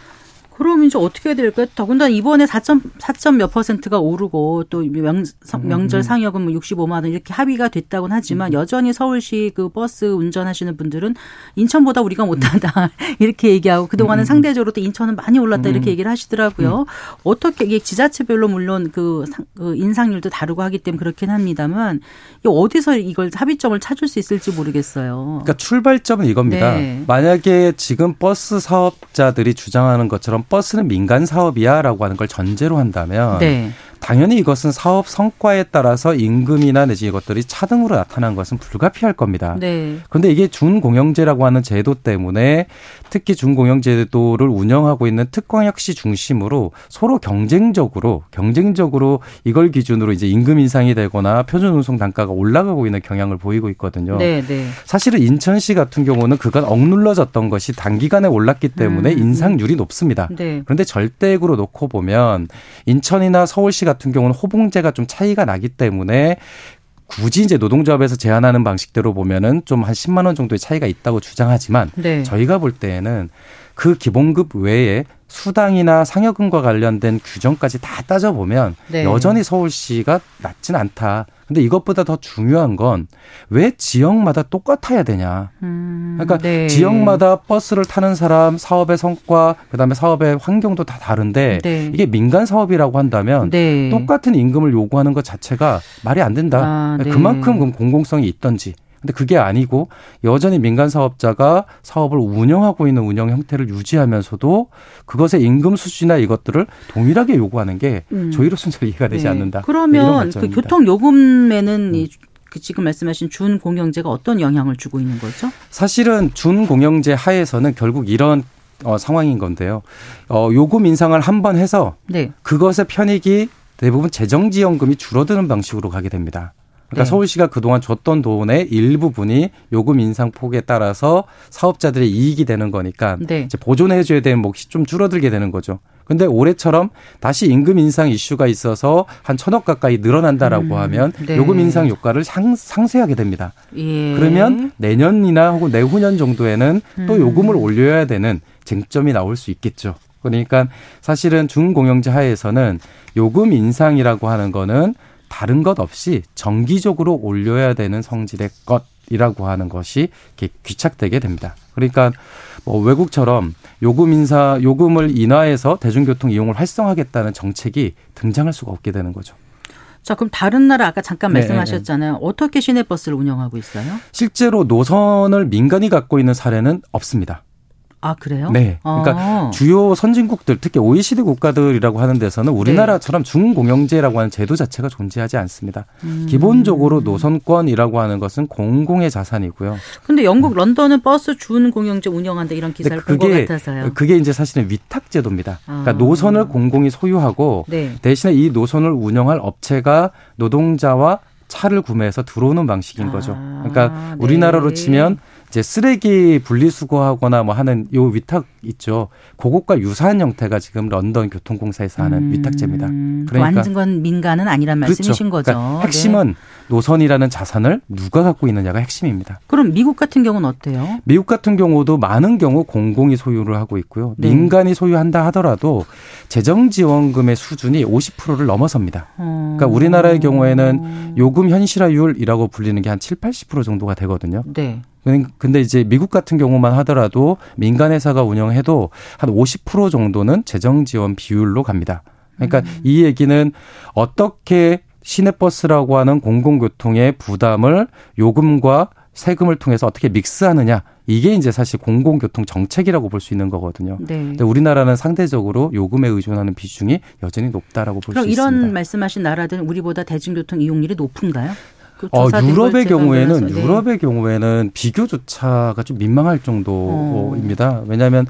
그럼 이제 어떻게 해야 될까요? 더군다나 이번에 사 점 몇 퍼센트가 오르고 또 명, 명절 상여금 뭐 육십오만 원 이렇게 합의가 됐다고는 하지만 여전히 서울시 그 버스 운전하시는 분들은 인천보다 우리가 못하다 이렇게 얘기하고 그동안은 상대적으로 또 인천은 많이 올랐다 이렇게 얘기를 하시더라고요. 어떻게 이게 지자체별로 물론 그, 그 인상률도 다르고 하기 때문에 그렇긴 합니다만 어디서 이걸 합의점을 찾을 수 있을지 모르겠어요. 그러니까 출발점은 이겁니다. 네. 만약에 지금 버스 사업자들이 주장하는 것처럼 버스는 민간 사업이야라고 하는 걸 전제로 한다면 네. 당연히 이것은 사업 성과에 따라서 임금이나 내지 이것들이 차등으로 나타난 것은 불가피할 겁니다. 네. 그런데 이게 준공영제라고 하는 제도 때문에 특히 준공영제도를 운영하고 있는 특광역시 중심으로 서로 경쟁적으로 경쟁적으로 이걸 기준으로 이제 임금 인상이 되거나 표준 운송 단가가 올라가고 있는 경향을 보이고 있거든요. 네, 네. 사실은 인천시 같은 경우는 그간 억눌러졌던 것이 단기간에 올랐기 때문에 음, 인상률이 음. 높습니다. 네. 그런데 절대액으로 놓고 보면 인천이나 서울시 같은 경우는 호봉제가 좀 차이가 나기 때문에 굳이 이제 노동조합에서 제한하는 방식대로 보면은 좀 한 십만 원 정도의 차이가 있다고 주장하지만 네. 저희가 볼 때에는 그 기본급 외에 수당이나 상여금과 관련된 규정까지 다 따져보면 네. 여전히 서울시가 낮진 않다. 근데 이것보다 더 중요한 건 왜 지역마다 똑같아야 되냐. 음, 그러니까 네. 지역마다 버스를 타는 사람, 사업의 성과, 그다음에 사업의 환경도 다 다른데 네. 이게 민간 사업이라고 한다면 네. 똑같은 임금을 요구하는 것 자체가 말이 안 된다. 아, 네. 그만큼 공공성이 있던지. 근데 그게 아니고 여전히 민간 사업자가 사업을 운영하고 있는 운영 형태를 유지하면서도 그것의 임금 수준이나 이것들을 동일하게 요구하는 게 음. 저희로서는 잘 이해가 되지 네. 않는다. 그러면 그 교통 요금에는 음. 이 그 지금 말씀하신 준공영제가 어떤 영향을 주고 있는 거죠? 사실은 준공영제 하에서는 결국 이런 어, 상황인 건데요. 어, 요금 인상을 한번 해서 네. 그것의 편익이 대부분 재정지원금이 줄어드는 방식으로 가게 됩니다. 그러니까 네. 서울시가 그동안 줬던 돈의 일부분이 요금 인상 폭에 따라서 사업자들의 이익이 되는 거니까 네. 이제 보존해 줘야 되는 몫이 좀 줄어들게 되는 거죠. 그런데 올해처럼 다시 임금 인상 이슈가 있어서 한 천억 가까이 늘어난다라고 음, 하면 네. 요금 인상 효과를 상, 상쇄하게 됩니다. 예. 그러면 내년이나 혹은 내후년 정도에는 음. 또 요금을 올려야 되는 쟁점이 나올 수 있겠죠. 그러니까 사실은 준공영제 하에서는 요금 인상이라고 하는 거는 다른 것 없이 정기적으로 올려야 되는 성질의 것이라고 하는 것이 이렇게 귀착되게 됩니다. 그러니까 뭐 외국처럼 요금 인사, 요금을 인하해서 대중교통 이용을 활성화하겠다는 정책이 등장할 수가 없게 되는 거죠. 자, 그럼 다른 나라 아까 잠깐 말씀하셨잖아요. 네. 어떻게 시내버스를 운영하고 있어요? 실제로 노선을 민간이 갖고 있는 사례는 없습니다. 아, 그래요? 네. 그러니까 아. 주요 선진국들, 특히 오이시디 국가들이라고 하는 데서는 우리나라처럼 네. 준공영제라고 하는 제도 자체가 존재하지 않습니다. 음. 기본적으로 노선권이라고 하는 것은 공공의 자산이고요. 근데 영국 런던은 버스 준공영제 운영한다 이런 기사를 본 것 같아서요. 그게 이제 사실은 위탁제도입니다. 아. 그러니까 노선을 공공이 소유하고 네. 대신에 이 노선을 운영할 업체가 노동자와 차를 구매해서 들어오는 방식인 거죠. 그러니까 우리나라로 네. 치면 이제 쓰레기 분리수거하거나 뭐 하는 요 위탁 있죠. 그것과 유사한 형태가 지금 런던 교통공사에서 하는 음, 위탁제입니다. 그러니까 완전 민간은 아니란 말씀이신 그렇죠. 거죠. 그러니까 핵심은 네. 노선이라는 자산을 누가 갖고 있느냐가 핵심입니다. 그럼 미국 같은 경우는 어때요? 미국 같은 경우도 많은 경우 공공이 소유를 하고 있고요. 네. 민간이 소유한다 하더라도 재정지원금의 수준이 오십 퍼센트를 넘어섭니다. 어. 그러니까 우리나라의 경우에는 요금 현실화율이라고 불리는 게 한 칠, 팔십 퍼센트 정도가 되거든요. 네. 근데 이제 미국 같은 경우만 하더라도 민간 회사가 운영해도 한 오십 퍼센트 정도는 재정 지원 비율로 갑니다. 그러니까 음. 이 얘기는 어떻게 시내버스라고 하는 공공교통의 부담을 요금과 세금을 통해서 어떻게 믹스하느냐. 이게 이제 사실 공공교통 정책이라고 볼 수 있는 거거든요. 네. 근데 우리나라는 상대적으로 요금에 의존하는 비중이 여전히 높다라고 볼 수 있습니다. 그럼 이런 말씀하신 나라들은 우리보다 대중교통 이용률이 높은가요? 어, 유럽의 경우에는 네. 유럽의 경우에는 비교조차가 좀 민망할 정도입니다. 어. 왜냐하면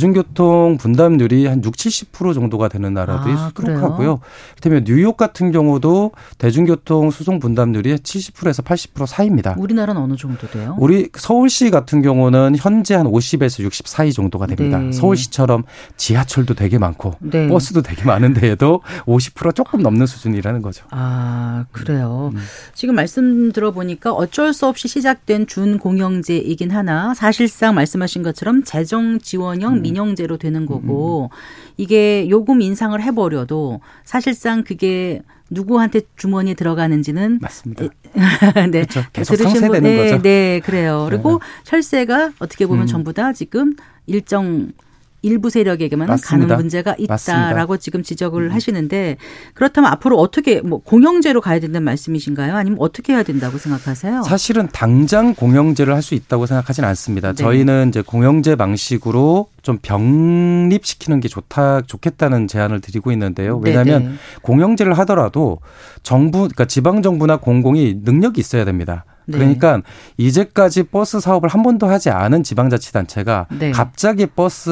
대중교통 분담률이 한 육십, 칠십 퍼센트 정도가 되는 나라들이 아, 수두룩하고요. 그렇다면 뉴욕 같은 경우도 대중교통 수송 분담률이 칠십 퍼센트에서 팔십 퍼센트 사이입니다. 우리나라는 어느 정도 돼요? 우리 서울시 같은 경우는 현재 한 오십에서 육십 사이 정도가 됩니다. 네. 서울시처럼 지하철도 되게 많고 네. 버스도 되게 많은데에도 오십 퍼센트 조금 넘는 수준이라는 거죠. 아, 그래요. 음. 지금 말씀 말씀 들어보니까 어쩔 수 없이 시작된 준공영제이긴 하나 사실상 말씀하신 것처럼 재정 지원형 음. 민영제로 되는 거고 음. 이게 요금 인상을 해버려도 사실상 그게 누구한테 주머니에 들어가는지는 맞습니다. 네, 그렇죠. 계속 상쇄되는 네, 거죠. 네, 그래요. 그리고 네. 혈세가 어떻게 보면 음. 전부 다 지금 일정 일부 세력에게만 가는 문제가 있다라고 맞습니다. 지금 지적을 음. 하시는데 그렇다면 앞으로 어떻게 뭐 공영제로 가야 된다는 말씀이신가요? 아니면 어떻게 해야 된다고 생각하세요? 사실은 당장 공영제를 할 수 있다고 생각하지는 않습니다. 네. 저희는 이제 공영제 방식으로 좀 병립시키는 게 좋다 좋겠다는 제안을 드리고 있는데요. 왜냐하면 네네. 공영제를 하더라도 정부, 그러니까 지방 정부나 공공이 능력이 있어야 됩니다. 네. 그러니까 이제까지 버스 사업을 한 번도 하지 않은 지방자치단체가 네. 갑자기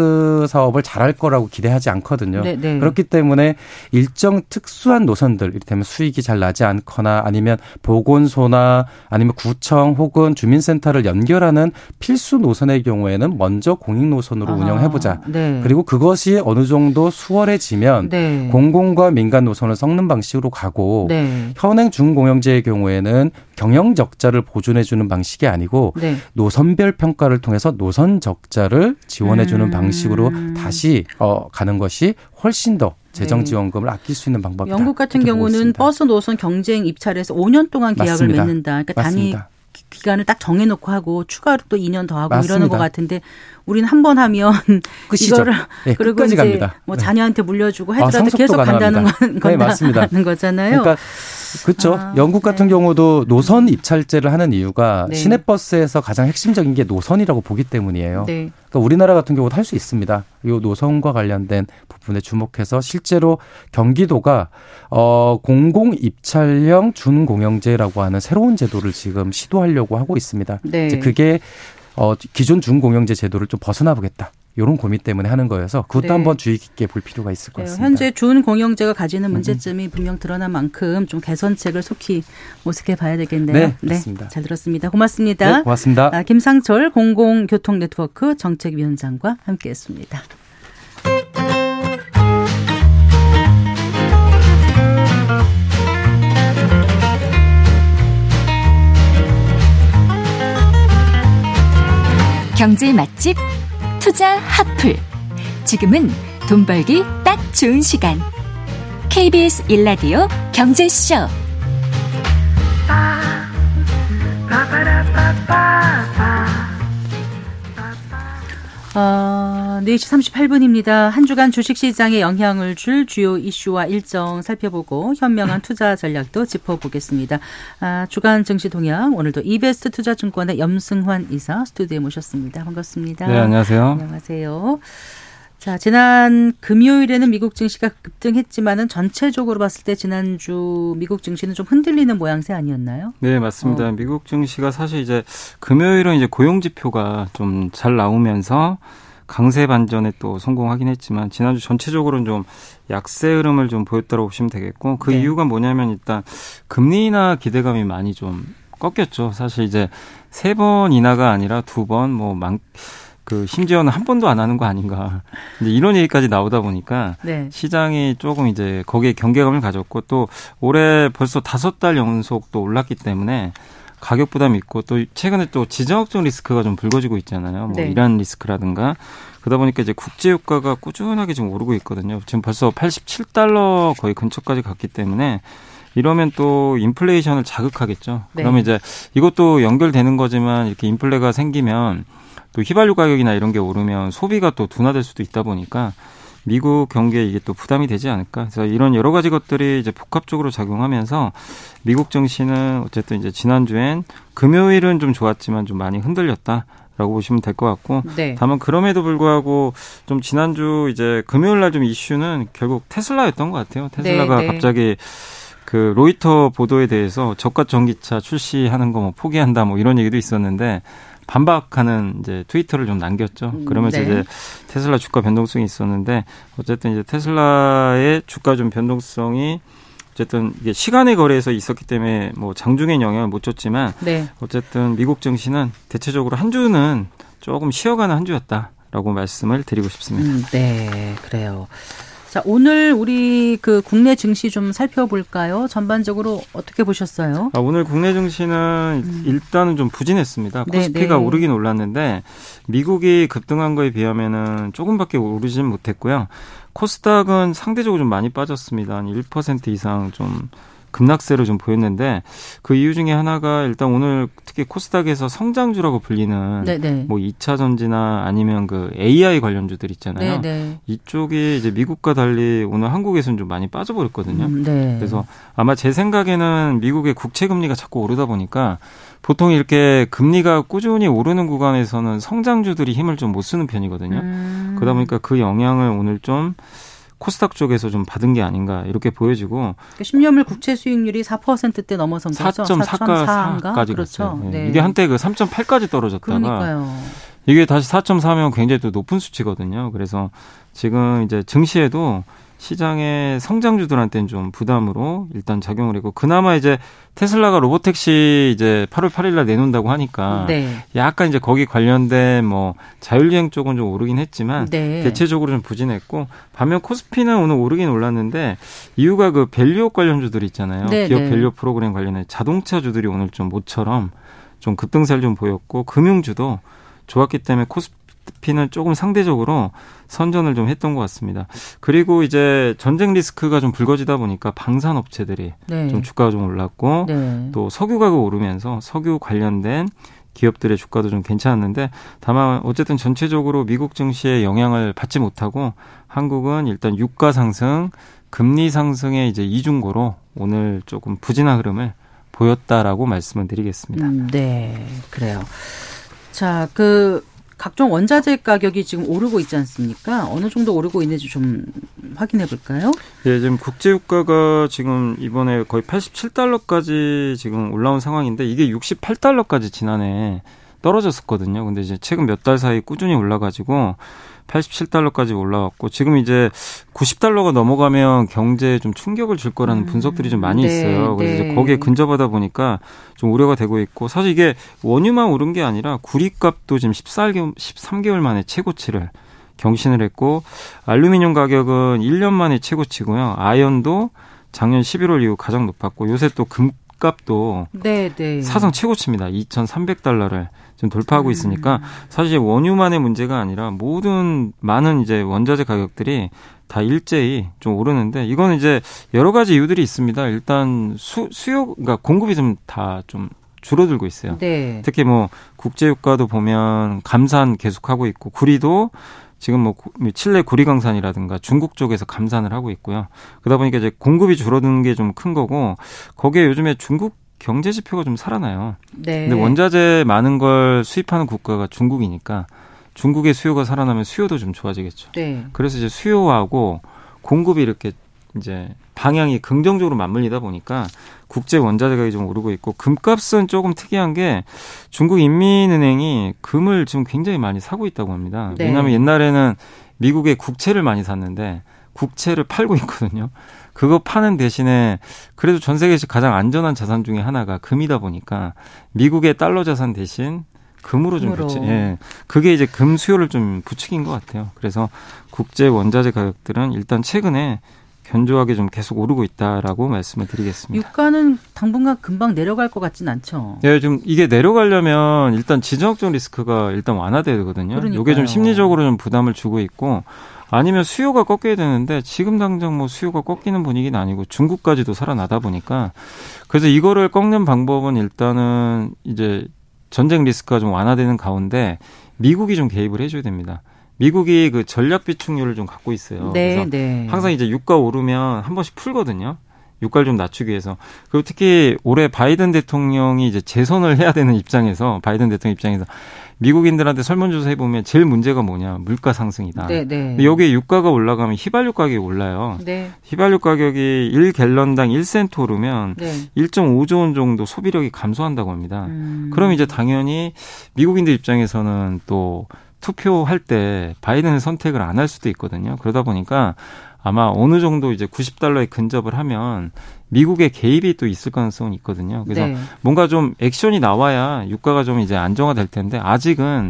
버스 사업을 잘할 거라고 기대하지 않거든요. 네, 네. 그렇기 때문에 일정 특수한 노선들, 이를테면 수익이 잘 나지 않거나 아니면 보건소나 아니면 구청 혹은 주민센터를 연결하는 필수 노선의 경우에는 먼저 공익 노선으로 아하, 운영해보자. 네. 그리고 그것이 어느 정도 수월해지면 네. 공공과 민간 노선을 섞는 방식으로 가고 네. 현행 준공영제의 경우에는 경영 적자를 보존해 주는 방식이 아니고 네. 노선별 평가를 통해서 노선 적자를 지원해 주는 음. 방식으로 다시 어, 가는 것이 훨씬 더 재정 지원금을 네. 아낄 수 있는 방법이다. 영국 같은 경우는 버스 노선 경쟁 입찰에서 오 년 동안 계약을 맞습니다. 맺는다. 그러니까 단위 맞습니다. 기간을 딱 정해놓고 하고 추가로 또 이 년 더 하고 맞습니다. 이러는 것 같은데 우리는 한 번 하면 끝이죠. 이거를 네, 그리고 이제 갑니다. 뭐 자녀한테 물려주고 하더라도 아, 계속 간다는 건 네, 맞습니다. 거잖아요. 그러니까 그렇죠. 아, 영국 같은 네. 경우도 노선 입찰제를 하는 이유가 네. 시내버스에서 가장 핵심적인 게 노선이라고 보기 때문이에요. 네. 그러니까 우리나라 같은 경우도 할 수 있습니다. 이 노선과 관련된 부분에 주목해서 실제로 경기도가 어, 공공 입찰형 준공영제라고 하는 새로운 제도를 지금 시도하려고 하고 있습니다. 네. 이제 그게 어, 기존 준공영제 제도를 좀 벗어나 보겠다. 이런 고민 때문에 하는 거여서 그것도 네. 한번 주의 깊게 볼 필요가 있을 것 같습니다. 현재 준공영제가 가지는 문제점이 분명 드러난 만큼 좀 개선책을 속히 모색해 봐야 되겠네요. 네, 그렇습니다. 네, 잘 들었습니다. 고맙습니다. 네, 고맙습니다. 아, 김상철 공공교통네트워크 정책위원장과 함께했습니다. 경제 맛집 투자 핫플. 지금은 돈 벌기 딱 좋은 시간. 케이비에스 일 라디오 경제쇼. 어, 네 시 삼십팔 분입니다. 한 주간 주식시장에 영향을 줄 주요 이슈와 일정 살펴보고 현명한 투자 전략도 짚어보겠습니다. 아, 주간 증시 동향 오늘도 이베스트 투자증권의 염승환 이사 스튜디오에 모셨습니다. 반갑습니다. 네, 안녕하세요. 안녕하세요. 자, 지난 금요일에는 미국 증시가 급등했지만은 전체적으로 봤을 때 지난주 미국 증시는 좀 흔들리는 모양새 아니었나요? 네, 맞습니다. 어. 미국 증시가 사실 이제 금요일은 이제 고용 지표가 좀 잘 나오면서 강세 반전에 또 성공하긴 했지만 지난주 전체적으로는 좀 약세 흐름을 좀 보였다고 보시면 되겠고 그 네. 이유가 뭐냐면 일단 금리 인하 기대감이 많이 좀 꺾였죠. 사실 이제 세 번 인하가 아니라 두 번 뭐 많 그 심지어는 한 번도 안 하는 거 아닌가. 이제 이런 얘기까지 나오다 보니까 네. 시장이 조금 이제 거기에 경계감을 가졌고 또 올해 벌써 다섯 달 연속 또 올랐기 때문에 가격 부담이 있고 또 최근에 또 지정학적 리스크가 좀 불거지고 있잖아요. 뭐 네. 이란 리스크라든가 그러다 보니까 이제 국제 유가가 꾸준하게 지금 오르고 있거든요. 지금 벌써 팔십칠 달러 거의 근처까지 갔기 때문에 이러면 또 인플레이션을 자극하겠죠. 네. 그러면 이제 이것도 연결되는 거지만 이렇게 인플레가 생기면 또 휘발유 가격이나 이런 게 오르면 소비가 또 둔화될 수도 있다 보니까 미국 경기에 이게 또 부담이 되지 않을까. 그래서 이런 여러 가지 것들이 이제 복합적으로 작용하면서 미국 증시는 어쨌든 이제 지난주엔 금요일은 좀 좋았지만 좀 많이 흔들렸다. 라고 보시면 될 것 같고, 네. 다만 그럼에도 불구하고 좀 지난주 이제 금요일 날 좀 이슈는 결국 테슬라였던 것 같아요. 테슬라가 네, 네. 갑자기 그 로이터 보도에 대해서 저가 전기차 출시하는 거 뭐 포기한다 뭐 이런 얘기도 있었는데 반박하는 이제 트위터를 좀 남겼죠. 그러면서 네. 이제 테슬라 주가 변동성이 있었는데 어쨌든 이제 테슬라의 주가 좀 변동성이 어쨌든 이게 시간의 거래에서 있었기 때문에 뭐 장중엔 영향을 못 줬지만 네. 어쨌든 미국 증시는 대체적으로 한 주는 조금 쉬어가는 한 주였다라고 말씀을 드리고 싶습니다. 음, 네, 그래요. 자, 오늘 우리 그 국내 증시 좀 살펴볼까요? 전반적으로 어떻게 보셨어요? 아, 오늘 국내 증시는 음. 일단은 좀 부진했습니다. 코스피가 네, 네. 오르긴 올랐는데 미국이 급등한 거에 비하면은 조금밖에 오르진 못했고요. 코스닥은 상대적으로 좀 많이 빠졌습니다. 한 일 퍼센트 이상 좀 급락세를 좀 보였는데 그 이유 중에 하나가 일단 오늘 특히 코스닥에서 성장주라고 불리는 네네. 뭐 이 차 전지나 아니면 그 에이아이 관련주들 있잖아요. 네네. 이쪽이 이제 미국과 달리 오늘 한국에서는 좀 많이 빠져버렸거든요. 음, 네. 그래서 아마 제 생각에는 미국의 국채 금리가 자꾸 오르다 보니까 보통 이렇게 금리가 꾸준히 오르는 구간에서는 성장주들이 힘을 좀 못 쓰는 편이거든요. 음. 그러다 보니까 그 영향을 오늘 좀 코스닥 쪽에서 좀 받은 게 아닌가 이렇게 보여지고 그러니까 십 년물 국채 수익률이 사 퍼센트대 넘어선 거죠. 사 점 사까지 그렇죠. 갔어요. 네. 이게 한때 그 삼 점 팔까지 떨어졌다가 그러니까요. 이게 다시 사 점 사면 굉장히 또 높은 수치거든요. 그래서 지금 이제 증시에도 시장의 성장주들한테는 좀 부담으로 일단 작용을 했고 그나마 이제 테슬라가 로보택시 이제 팔월 팔일 날 내놓는다고 하니까 네. 약간 이제 거기 관련된 뭐 자율주행 쪽은 좀 오르긴 했지만 네. 대체적으로 좀 부진했고 반면 코스피는 오늘 오르긴 올랐는데 이유가 그 밸류업 관련주들 있잖아요. 네. 기업 밸류업 프로그램 관련해 자동차주들이 오늘 좀 모처럼 좀 급등세를 좀 보였고 금융주도 좋았기 때문에 코스피는 조금 상대적으로 선전을 좀 했던 것 같습니다. 그리고 이제 전쟁 리스크가 좀 불거지다 보니까 방산업체들이 네. 좀 주가가 좀 올랐고 네. 또 석유 가격 오르면서 석유 관련된 기업들의 주가도 좀 괜찮았는데 다만 어쨌든 전체적으로 미국 증시에 영향을 받지 못하고 한국은 일단 유가 상승, 금리 상승의 이제 이중고로 오늘 조금 부진한 흐름을 보였다라고 말씀을 드리겠습니다. 음, 네, 그래요. 자, 그 각종 원자재 가격이 지금 오르고 있지 않습니까? 어느 정도 오르고 있는지 좀 확인해 볼까요? 네, 지금 국제유가가 지금 이번에 거의 팔십칠 달러까지 지금 올라온 상황인데 이게 육십팔 달러까지 지난해 떨어졌었거든요. 근데 이제 최근 몇 달 사이 꾸준히 올라가지고 팔십칠 달러까지 올라왔고 지금 이제 구십 달러가 넘어가면 경제에 좀 충격을 줄 거라는 분석들이 좀 많이 네, 있어요. 그래서 네. 이제 거기에 근접하다 보니까 좀 우려가 되고 있고 사실 이게 원유만 오른 게 아니라 구리값도 지금 십삼 개월, 십삼 개월 만에 최고치를 경신을 했고 알루미늄 가격은 일 년 만에 최고치고요. 아연도 작년 십일월 이후 가장 높았고 요새 또 금값도 네, 네. 사상 최고치입니다. 이천삼백 달러를 지금 돌파하고 있으니까 사실 원유만의 문제가 아니라 모든 많은 이제 원자재 가격들이 다 일제히 좀 오르는데 이거는 이제 여러 가지 이유들이 있습니다. 일단 수, 수요, 그러니까 공급이 좀 다 좀 줄어들고 있어요. 네. 특히 뭐 국제유가도 보면 감산 계속하고 있고 구리도 지금 뭐 칠레 구리강산이라든가 중국 쪽에서 감산을 하고 있고요. 그러다 보니까 이제 공급이 줄어드는 게 좀 큰 거고 거기에 요즘에 중국 경제 지표가 좀 살아나요. 네. 근데 원자재 많은 걸 수입하는 국가가 중국이니까 중국의 수요가 살아나면 수요도 좀 좋아지겠죠. 네. 그래서 이제 수요하고 공급이 이렇게 이제 방향이 긍정적으로 맞물리다 보니까 국제 원자재 가격이 좀 오르고 있고 금값은 조금 특이한 게 중국 인민은행이 금을 지금 굉장히 많이 사고 있다고 합니다. 네. 왜냐하면 옛날에는 미국의 국채를 많이 샀는데 국채를 팔고 있거든요. 그거 파는 대신에 그래도 전 세계에서 가장 안전한 자산 중에 하나가 금이다 보니까 미국의 달러 자산 대신 금으로 좀 부추, 예. 그게 이제 금 수요를 좀 부추긴 것 같아요. 그래서 국제 원자재 가격들은 일단 최근에 견조하게 좀 계속 오르고 있다라고 말씀을 드리겠습니다. 유가는 당분간 금방 내려갈 것 같진 않죠. 예, 좀 이게 내려가려면 일단 지정학적 리스크가 일단 완화돼야 되거든요. 이게 좀 심리적으로 좀 부담을 주고 있고 아니면 수요가 꺾여야 되는데 지금 당장 뭐 수요가 꺾이는 분위기는 아니고 중국까지도 살아나다 보니까 그래서 이거를 꺾는 방법은 일단은 이제 전쟁 리스크가 좀 완화되는 가운데 미국이 좀 개입을 해줘야 됩니다. 미국이 그 전략 비축률을 좀 갖고 있어요. 네, 그래서 네. 항상 이제 유가 오르면 한 번씩 풀거든요. 유가를 좀 낮추기 위해서. 그리고 특히 올해 바이든 대통령이 이제 재선을 해야 되는 입장에서 바이든 대통령 입장에서 미국인들한테 설문조사 해보면 제일 문제가 뭐냐. 물가 상승이다. 네, 네. 여기에 유가가 올라가면 휘발유 가격이 올라요. 네. 휘발유 가격이 일 갤런당 일 센트 오르면 네. 일 점 오조 원 정도 소비력이 감소한다고 합니다. 음. 그럼 이제 당연히 미국인들 입장에서는 또 투표할 때 바이든을 선택을 안 할 수도 있거든요. 그러다 보니까 아마 어느 정도 이제 구십 달러에 근접을 하면 미국의 개입이 또 있을 가능성은 있거든요. 그래서 네. 뭔가 좀 액션이 나와야 유가가 좀 이제 안정화될 텐데 아직은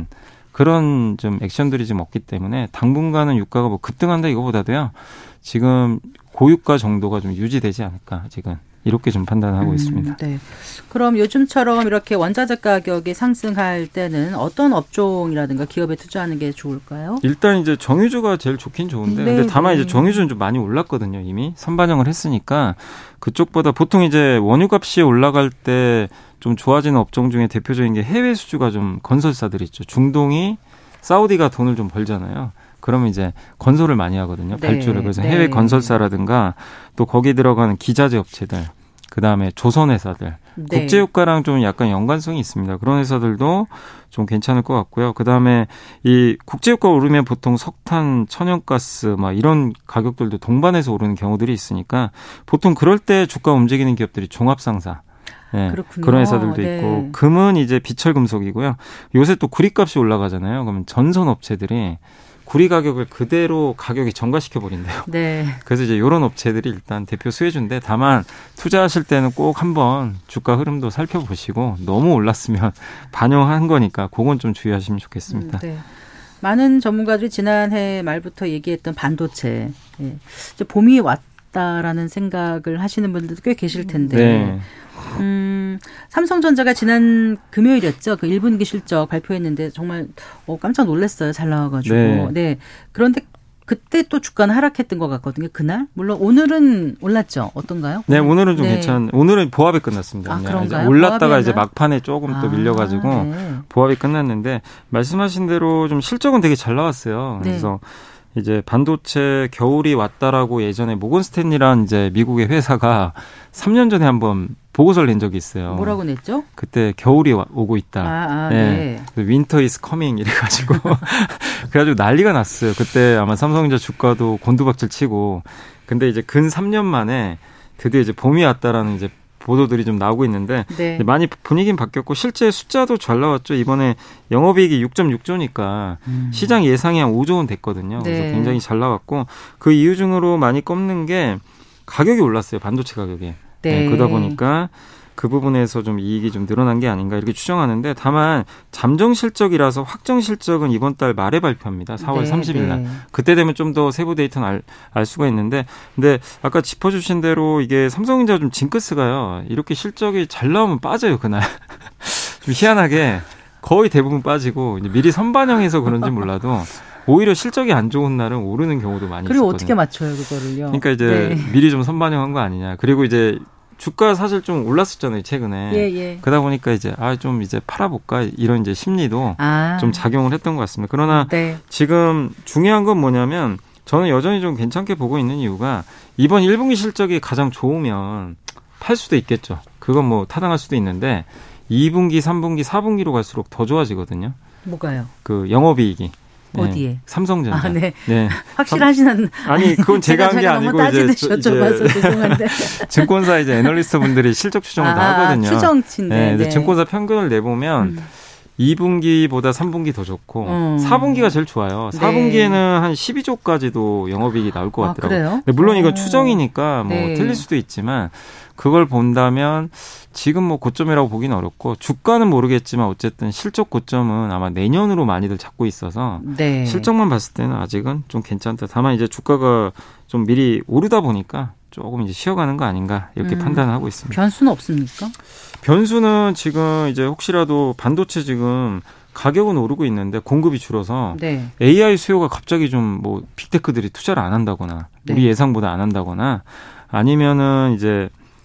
그런 좀 액션들이 좀 없기 때문에 당분간은 유가가 뭐 급등한다 이거보다도요. 지금 고유가 정도가 좀 유지되지 않을까 아직은. 이렇게 좀 판단하고 음, 있습니다. 네. 그럼 요즘처럼 이렇게 원자재 가격이 상승할 때는 어떤 업종이라든가 기업에 투자하는 게 좋을까요? 일단 이제 정유주가 제일 좋긴 좋은데, 네, 근데 다만 네. 이제 정유주는 좀 많이 올랐거든요. 이미 선반영을 했으니까 그쪽보다 보통 이제 원유값이 올라갈 때 좀 좋아지는 업종 중에 대표적인 게 해외 수주가 좀 건설사들이 있죠. 중동이 사우디가 돈을 좀 벌잖아요. 그러면 이제 건설을 많이 하거든요. 네, 발주를. 그래서 네. 해외 건설사라든가 또 거기 들어가는 기자재 업체들, 그다음에 조선회사들, 네. 국제유가랑 좀 약간 연관성이 있습니다. 그런 회사들도 좀 괜찮을 것 같고요. 그다음에 이 국제유가 오르면 보통 석탄, 천연가스 막 이런 가격들도 동반해서 오르는 경우들이 있으니까 보통 그럴 때 주가 움직이는 기업들이 종합상사. 네, 그런 회사들도 네. 있고 금은 이제 비철금속이고요. 요새 또 구리값이 올라가잖아요. 그러면 전선 업체들이 구리 가격을 그대로 가격에 전가시켜 버린대요. 네. 그래서 이제 이런 업체들이 일단 대표 수혜주인데 다만 투자하실 때는 꼭 한번 주가 흐름도 살펴보시고 너무 올랐으면 반영한 거니까 그건 좀 주의하시면 좋겠습니다. 음, 네. 많은 전문가들이 지난해 말부터 얘기했던 반도체, 예. 이제 봄이 왔다라는 생각을 하시는 분들도 꽤 계실 텐데. 네. 음, 삼성전자가 지난 금요일이었죠. 그 일 분기 실적 발표했는데 정말 어, 깜짝 놀랐어요. 잘 나와가지고. 네. 네. 그런데 그때 또 주가는 하락했던 것 같거든요. 그날. 물론 오늘은 올랐죠. 어떤가요? 네, 오늘은 좀 네. 괜찮. 오늘은 보합이 끝났습니다. 아, 그런가요? 올랐다가 이제 막판에 조금 또 아, 밀려가지고 네. 보합이 끝났는데 말씀하신 대로 좀 실적은 되게 잘 나왔어요. 네. 그래서 이제 반도체 겨울이 왔다라고 예전에 모건 스탠리라는 이제 미국의 회사가 삼 년 전에 한번 보고서를 낸 적이 있어요. 뭐라고 냈죠? 그때 겨울이 와, 오고 있다. 아, 아, 네. 네. Winter is coming 이래가지고 그래가지고 난리가 났어요. 그때 아마 삼성전자 주가도 곤두박질 치고. 근데 이제 근 삼 년 만에 드디어 이제 봄이 왔다라는 이제 보도들이 좀 나오고 있는데 네. 많이 분위기는 바뀌었고 실제 숫자도 잘 나왔죠. 이번에 영업이익이 육 점 육 조니까 음. 시장 예상이 한 오조 원 됐거든요. 그래서 네. 굉장히 잘 나왔고 그 이유 중으로 많이 꼽는 게 가격이 올랐어요. 반도체 가격이. 네. 네, 그러다 보니까 그 부분에서 좀 이익이 좀 늘어난 게 아닌가 이렇게 추정하는데 다만 잠정 실적이라서 확정 실적은 이번 달 말에 발표합니다. 사월 네, 삼십일 날. 네. 그때 되면 좀 더 세부 데이터는 알, 알 수가 있는데 근데 아까 짚어주신 대로 이게 삼성전자 좀 징크스가요. 이렇게 실적이 잘 나오면 빠져요. 그날. 좀 희한하게 거의 대부분 빠지고 이제 미리 선반영해서 그런지 몰라도 오히려 실적이 안 좋은 날은 오르는 경우도 많이 그리고 있었거든요. 어떻게 맞춰요, 그거를요? 그러니까 이제 네. 미리 좀 선반영한 거 아니냐. 그리고 이제 주가 사실 좀 올랐었잖아요, 최근에. 예, 예. 그러다 보니까 이제 아, 좀 이제 팔아볼까 이런 이제 심리도 아. 좀 작용을 했던 것 같습니다. 그러나 네. 지금 중요한 건 뭐냐면 저는 여전히 좀 괜찮게 보고 있는 이유가 이번 일 분기 실적이 가장 좋으면 팔 수도 있겠죠. 그건 뭐 타당할 수도 있는데 이 분기, 삼 분기, 사 분기로 갈수록 더 좋아지거든요. 뭐가요? 그 영업이익이. 어디에? 네, 삼성전자. 아, 네. 네. 확실하시는. 아니, 그건 제가 한 게 아니고 이제, 이제 죄송한데. 증권사 이제 애널리스트 분들이 실적 추정을 아, 다 하거든요. 추정치인데. 네, 네. 증권사 평균을 내보면 음. 이 분기보다 삼 분기 더 좋고 음. 사 분기가 제일 좋아요. 사 분기에는 네. 한 십이 조까지도 영업이익이 나올 것 같더라고요. 아, 그래요? 근데 물론 이건 오. 추정이니까 뭐 네. 틀릴 수도 있지만 그걸 본다면 지금 뭐 고점이라고 보기는 어렵고 주가는 모르겠지만 어쨌든 실적 고점은 아마 내년으로 많이들 잡고 있어서 네. 실적만 봤을 때는 아직은 좀 괜찮다. 다만 이제 주가가 좀 미리 오르다 보니까 조금 이제 쉬어가는 거 아닌가 이렇게 음. 판단하고 있습니다. 변수는 없습니까? 변수는 지금 이제 혹시라도 반도체 지금 가격은 오르고 있는데 공급이 줄어서 네. 에이아이 수요가 갑자기 좀 뭐 빅테크들이 투자를 안 한다거나 네. 우리 예상보다 안 한다거나 아니면은 이제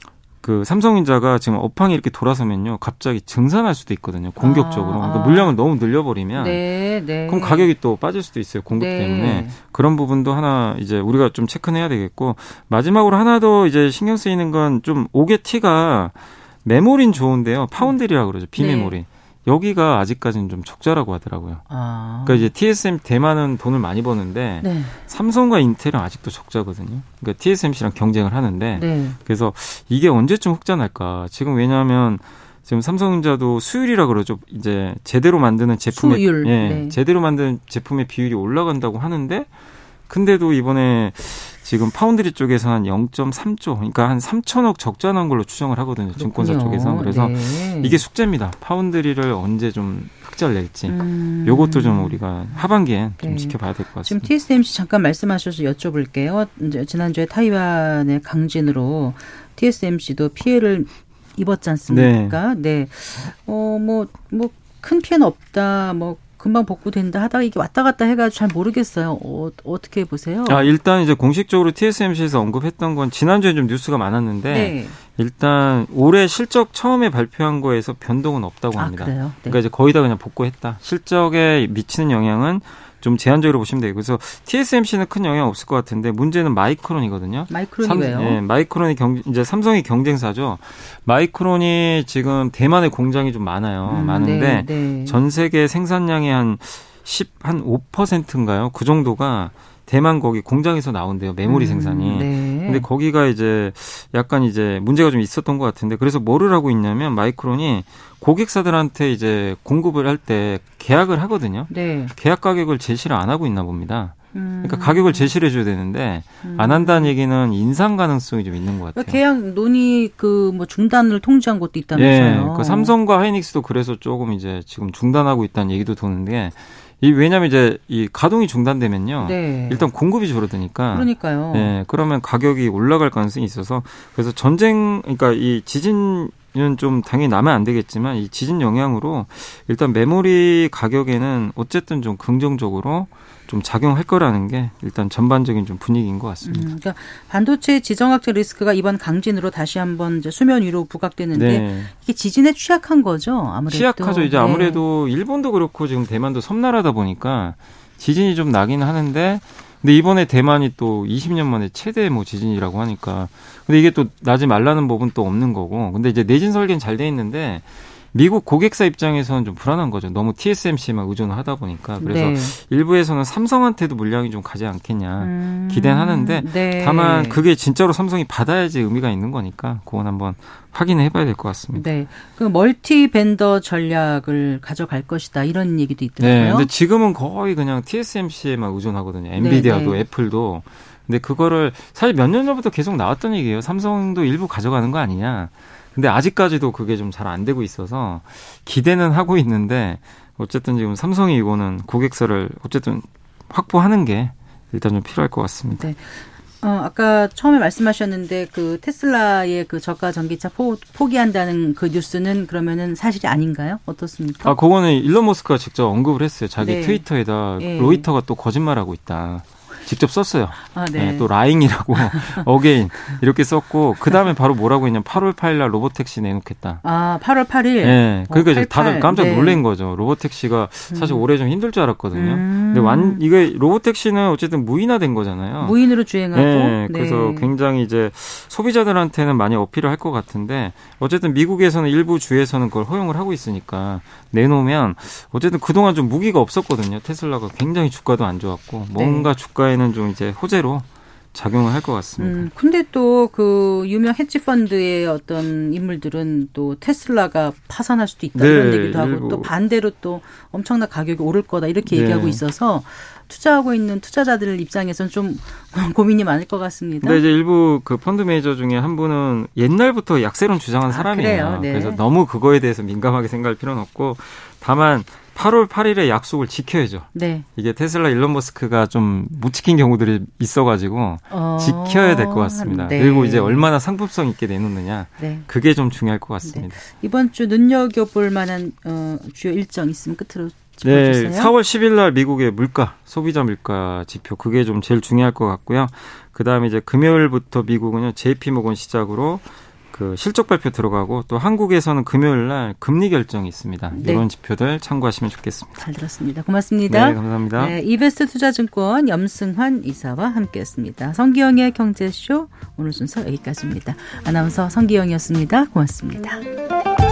그 삼성전자가 지금 업황이 이렇게 돌아서면요, 갑자기 증산할 수도 있거든요. 공격적으로. 아, 그러니까 물량을 너무 늘려버리면, 네, 네. 그럼 가격이 또 빠질 수도 있어요. 공급 네. 때문에. 그런 부분도 하나 이제 우리가 좀 체크해야 되겠고, 마지막으로 하나 더 이제 신경 쓰이는 건 좀 옥의 T가 메모리는 좋은데요, 파운드리라고 그러죠. 비메모리. 네. 여기가 아직까지는 좀 적자라고 하더라고요. 아. 그러니까 이제 티에스엠 대만은 돈을 많이 버는데 네. 삼성과 인텔은 아직도 적자거든요. 그러니까 티에스엠씨랑 경쟁을 하는데 네. 그래서 이게 언제쯤 흑자 날까? 지금 왜냐하면 지금 삼성전자도 수율이라 그러죠. 이제 제대로 만드는 제품의 수율. 예, 네. 제대로 만드는 제품의 비율이 올라간다고 하는데 근데도 이번에 지금 파운드리 쪽에서 한 영 점 삼 조, 그러니까 한 삼천억 적자 난 걸로 추정을 하거든요. 그렇군요. 증권사 쪽에서. 그래서 네. 이게 숙제입니다. 파운드리를 언제 좀 흑자를 낼지. 음. 요것도 좀 우리가 하반기에 네. 좀 지켜봐야 될 것 같습니다. 지금 티에스엠씨 잠깐 말씀하셔서 여쭤볼게요. 이제 지난주에 타이완의 강진으로 티에스엠씨도 피해를 입었지 않습니까? 네. 네. 어, 뭐, 뭐, 큰 피해는 없다. 뭐, 금방 복구된다 하다가 이게 왔다 갔다 해가지고 잘 모르겠어요. 어, 어떻게 보세요? 아, 일단 이제 공식적으로 티에스엠씨에서 언급했던 건 지난주에 좀 뉴스가 많았는데 네. 일단 올해 실적 처음에 발표한 거에서 변동은 없다고 합니다. 아, 그래요? 네. 그러니까 이제 거의 다 그냥 복구했다. 실적에 미치는 영향은 좀 제한적으로 보시면 돼요. 그래서 티에스엠씨는 큰 영향 없을 것 같은데 문제는 마이크론이거든요. 마이크론이 왜요? 네, 마이크론이 경, 이제 삼성이 경쟁사죠. 마이크론이 지금 대만에 공장이 좀 많아요. 음, 많은데 네, 네. 전 세계 생산량의 한 십, 한 오 퍼센트인가요? 그 정도가 대만 거기 공장에서 나온대요. 메모리 음, 생산이. 네. 근데 거기가 이제 약간 이제 문제가 좀 있었던 것 같은데 그래서 뭐를 하고 있냐면 마이크론이 고객사들한테 이제 공급을 할 때 계약을 하거든요. 네. 계약 가격을 제시를 안 하고 있나 봅니다. 음. 그러니까 가격을 제시를 해줘야 되는데 음. 안 한다는 얘기는 인상 가능성이 좀 있는 것 같아요. 그러니까 계약 논의 그 뭐 중단을 통지한 것도 있다면서요. 네. 그 삼성과 하이닉스도 그래서 조금 이제 지금 중단하고 있다는 얘기도 도는데 이 왜냐하면 이제 이 가동이 중단되면요, 네. 일단 공급이 줄어드니까. 그러니까요. 네, 그러면 가격이 올라갈 가능성이 있어서 그래서 전쟁, 그러니까 이 지진은 좀 당연히 나면 안 되겠지만 이 지진 영향으로 일단 메모리 가격에는 어쨌든 좀 긍정적으로 좀 작용할 거라는 게 일단 전반적인 좀 분위기인 것 같습니다. 음, 그러니까 반도체 지정학적 리스크가 이번 강진으로 다시 한번 이제 수면 위로 부각되는데 네. 이게 지진에 취약한 거죠, 아무래도. 취약하죠. 이제 아무래도 네. 일본도 그렇고 지금 대만도 섬나라다 보니까 지진이 좀 나긴 하는데, 근데 이번에 대만이 또 이십 년 만에 최대 뭐 지진이라고 하니까, 근데 이게 또 나지 말라는 법은 또 없는 거고, 근데 이제 내진 설계는 잘 돼 있는데. 미국 고객사 입장에서는 좀 불안한 거죠. 너무 티에스엠씨만 의존을 하다 보니까. 그래서 네. 일부에서는 삼성한테도 물량이 좀 가지 않겠냐 음, 기대는 하는데 네. 다만 그게 진짜로 삼성이 받아야지 의미가 있는 거니까 그건 한번 확인해 봐야 될 것 같습니다. 네. 그 멀티 벤더 전략을 가져갈 것이다 이런 얘기도 있더라고요. 네. 근데 지금은 거의 그냥 티에스엠씨에만 의존하거든요. 엔비디아도 네, 네. 애플도. 근데 그거를 사실 몇 년 전부터 계속 나왔던 얘기예요. 삼성도 일부 가져가는 거 아니냐. 근데 아직까지도 그게 좀 잘 안 되고 있어서 기대는 하고 있는데 어쨌든 지금 삼성이 이거는 고객사를 어쨌든 확보하는 게 일단 좀 필요할 것 같습니다. 네. 어, 아까 처음에 말씀하셨는데 그 테슬라의 그 저가 전기차 포, 포기한다는 그 뉴스는 그러면은 사실이 아닌가요? 어떻습니까? 아, 그거는 일론 머스크가 직접 언급을 했어요. 자기 네. 트위터에다 네. 로이터가 또 거짓말하고 있다. 직접 썼어요. 아, 네. 네, 또 라잉이라고 어게인 이렇게 썼고 그 다음에 바로 뭐라고 했냐면 팔월 팔일 날 로보택시 내놓겠다. 아, 팔월 팔일. 네, 그러니까 어, 이제 다들 깜짝 네. 놀란 거죠. 로보택시가 사실 음. 올해 좀 힘들 줄 알았거든요. 음. 근데 완 이게 로보택시는 어쨌든 무인화된 거잖아요. 무인으로 주행하고. 네, 그래서 네. 굉장히 이제 소비자들한테는 많이 어필을 할 것 같은데 어쨌든 미국에서는 일부 주에서는 그걸 허용을 하고 있으니까 내놓으면 어쨌든 그동안 좀 무기가 없었거든요. 테슬라가 굉장히 주가도 안 좋았고 뭔가 네. 주가에 는 좀 이제 호재로 작용을 할 것 같습니다. 음, 근데 또 그 유명 헤지 펀드의 어떤 인물들은 또 테슬라가 파산할 수도 있다 네, 이런 얘기도 하고 일부. 또 반대로 또 엄청난 가격이 오를 거다 이렇게 네. 얘기하고 있어서 투자하고 있는 투자자들 입장에서는 좀 고민이 많을 것 같습니다. 근데 이제 일부 그 펀드 매니저 중에 한 분은 옛날부터 약세론 주장하는 아, 사람이에요. 네. 그래서 너무 그거에 대해서 민감하게 생각할 필요는 없고 다만 팔월 팔일에 약속을 지켜야죠. 네. 이게 테슬라 일론 머스크가 좀 못 지킨 경우들이 있어가지고 어, 지켜야 될 것 같습니다. 네. 그리고 이제 얼마나 상품성 있게 내놓느냐. 네. 그게 좀 중요할 것 같습니다. 네. 이번 주 눈여겨볼 만한 어, 주요 일정 있으면 끝으로 짚어주세요. 네. 사월 십일 날 미국의 물가, 소비자 물가 지표 그게 좀 제일 중요할 것 같고요. 그다음에 이제 금요일부터 미국은요 제이피모건 시작으로 그 실적 발표 들어가고 또 한국에서는 금요일 날 금리 결정이 있습니다. 네. 이런 지표들 참고하시면 좋겠습니다. 잘 들었습니다. 고맙습니다. 네, 감사합니다. 네, 이베스트 투자증권 염승환 이사와 함께했습니다. 성기영의 경제쇼 오늘 순서 여기까지입니다. 아나운서 성기영이었습니다. 고맙습니다.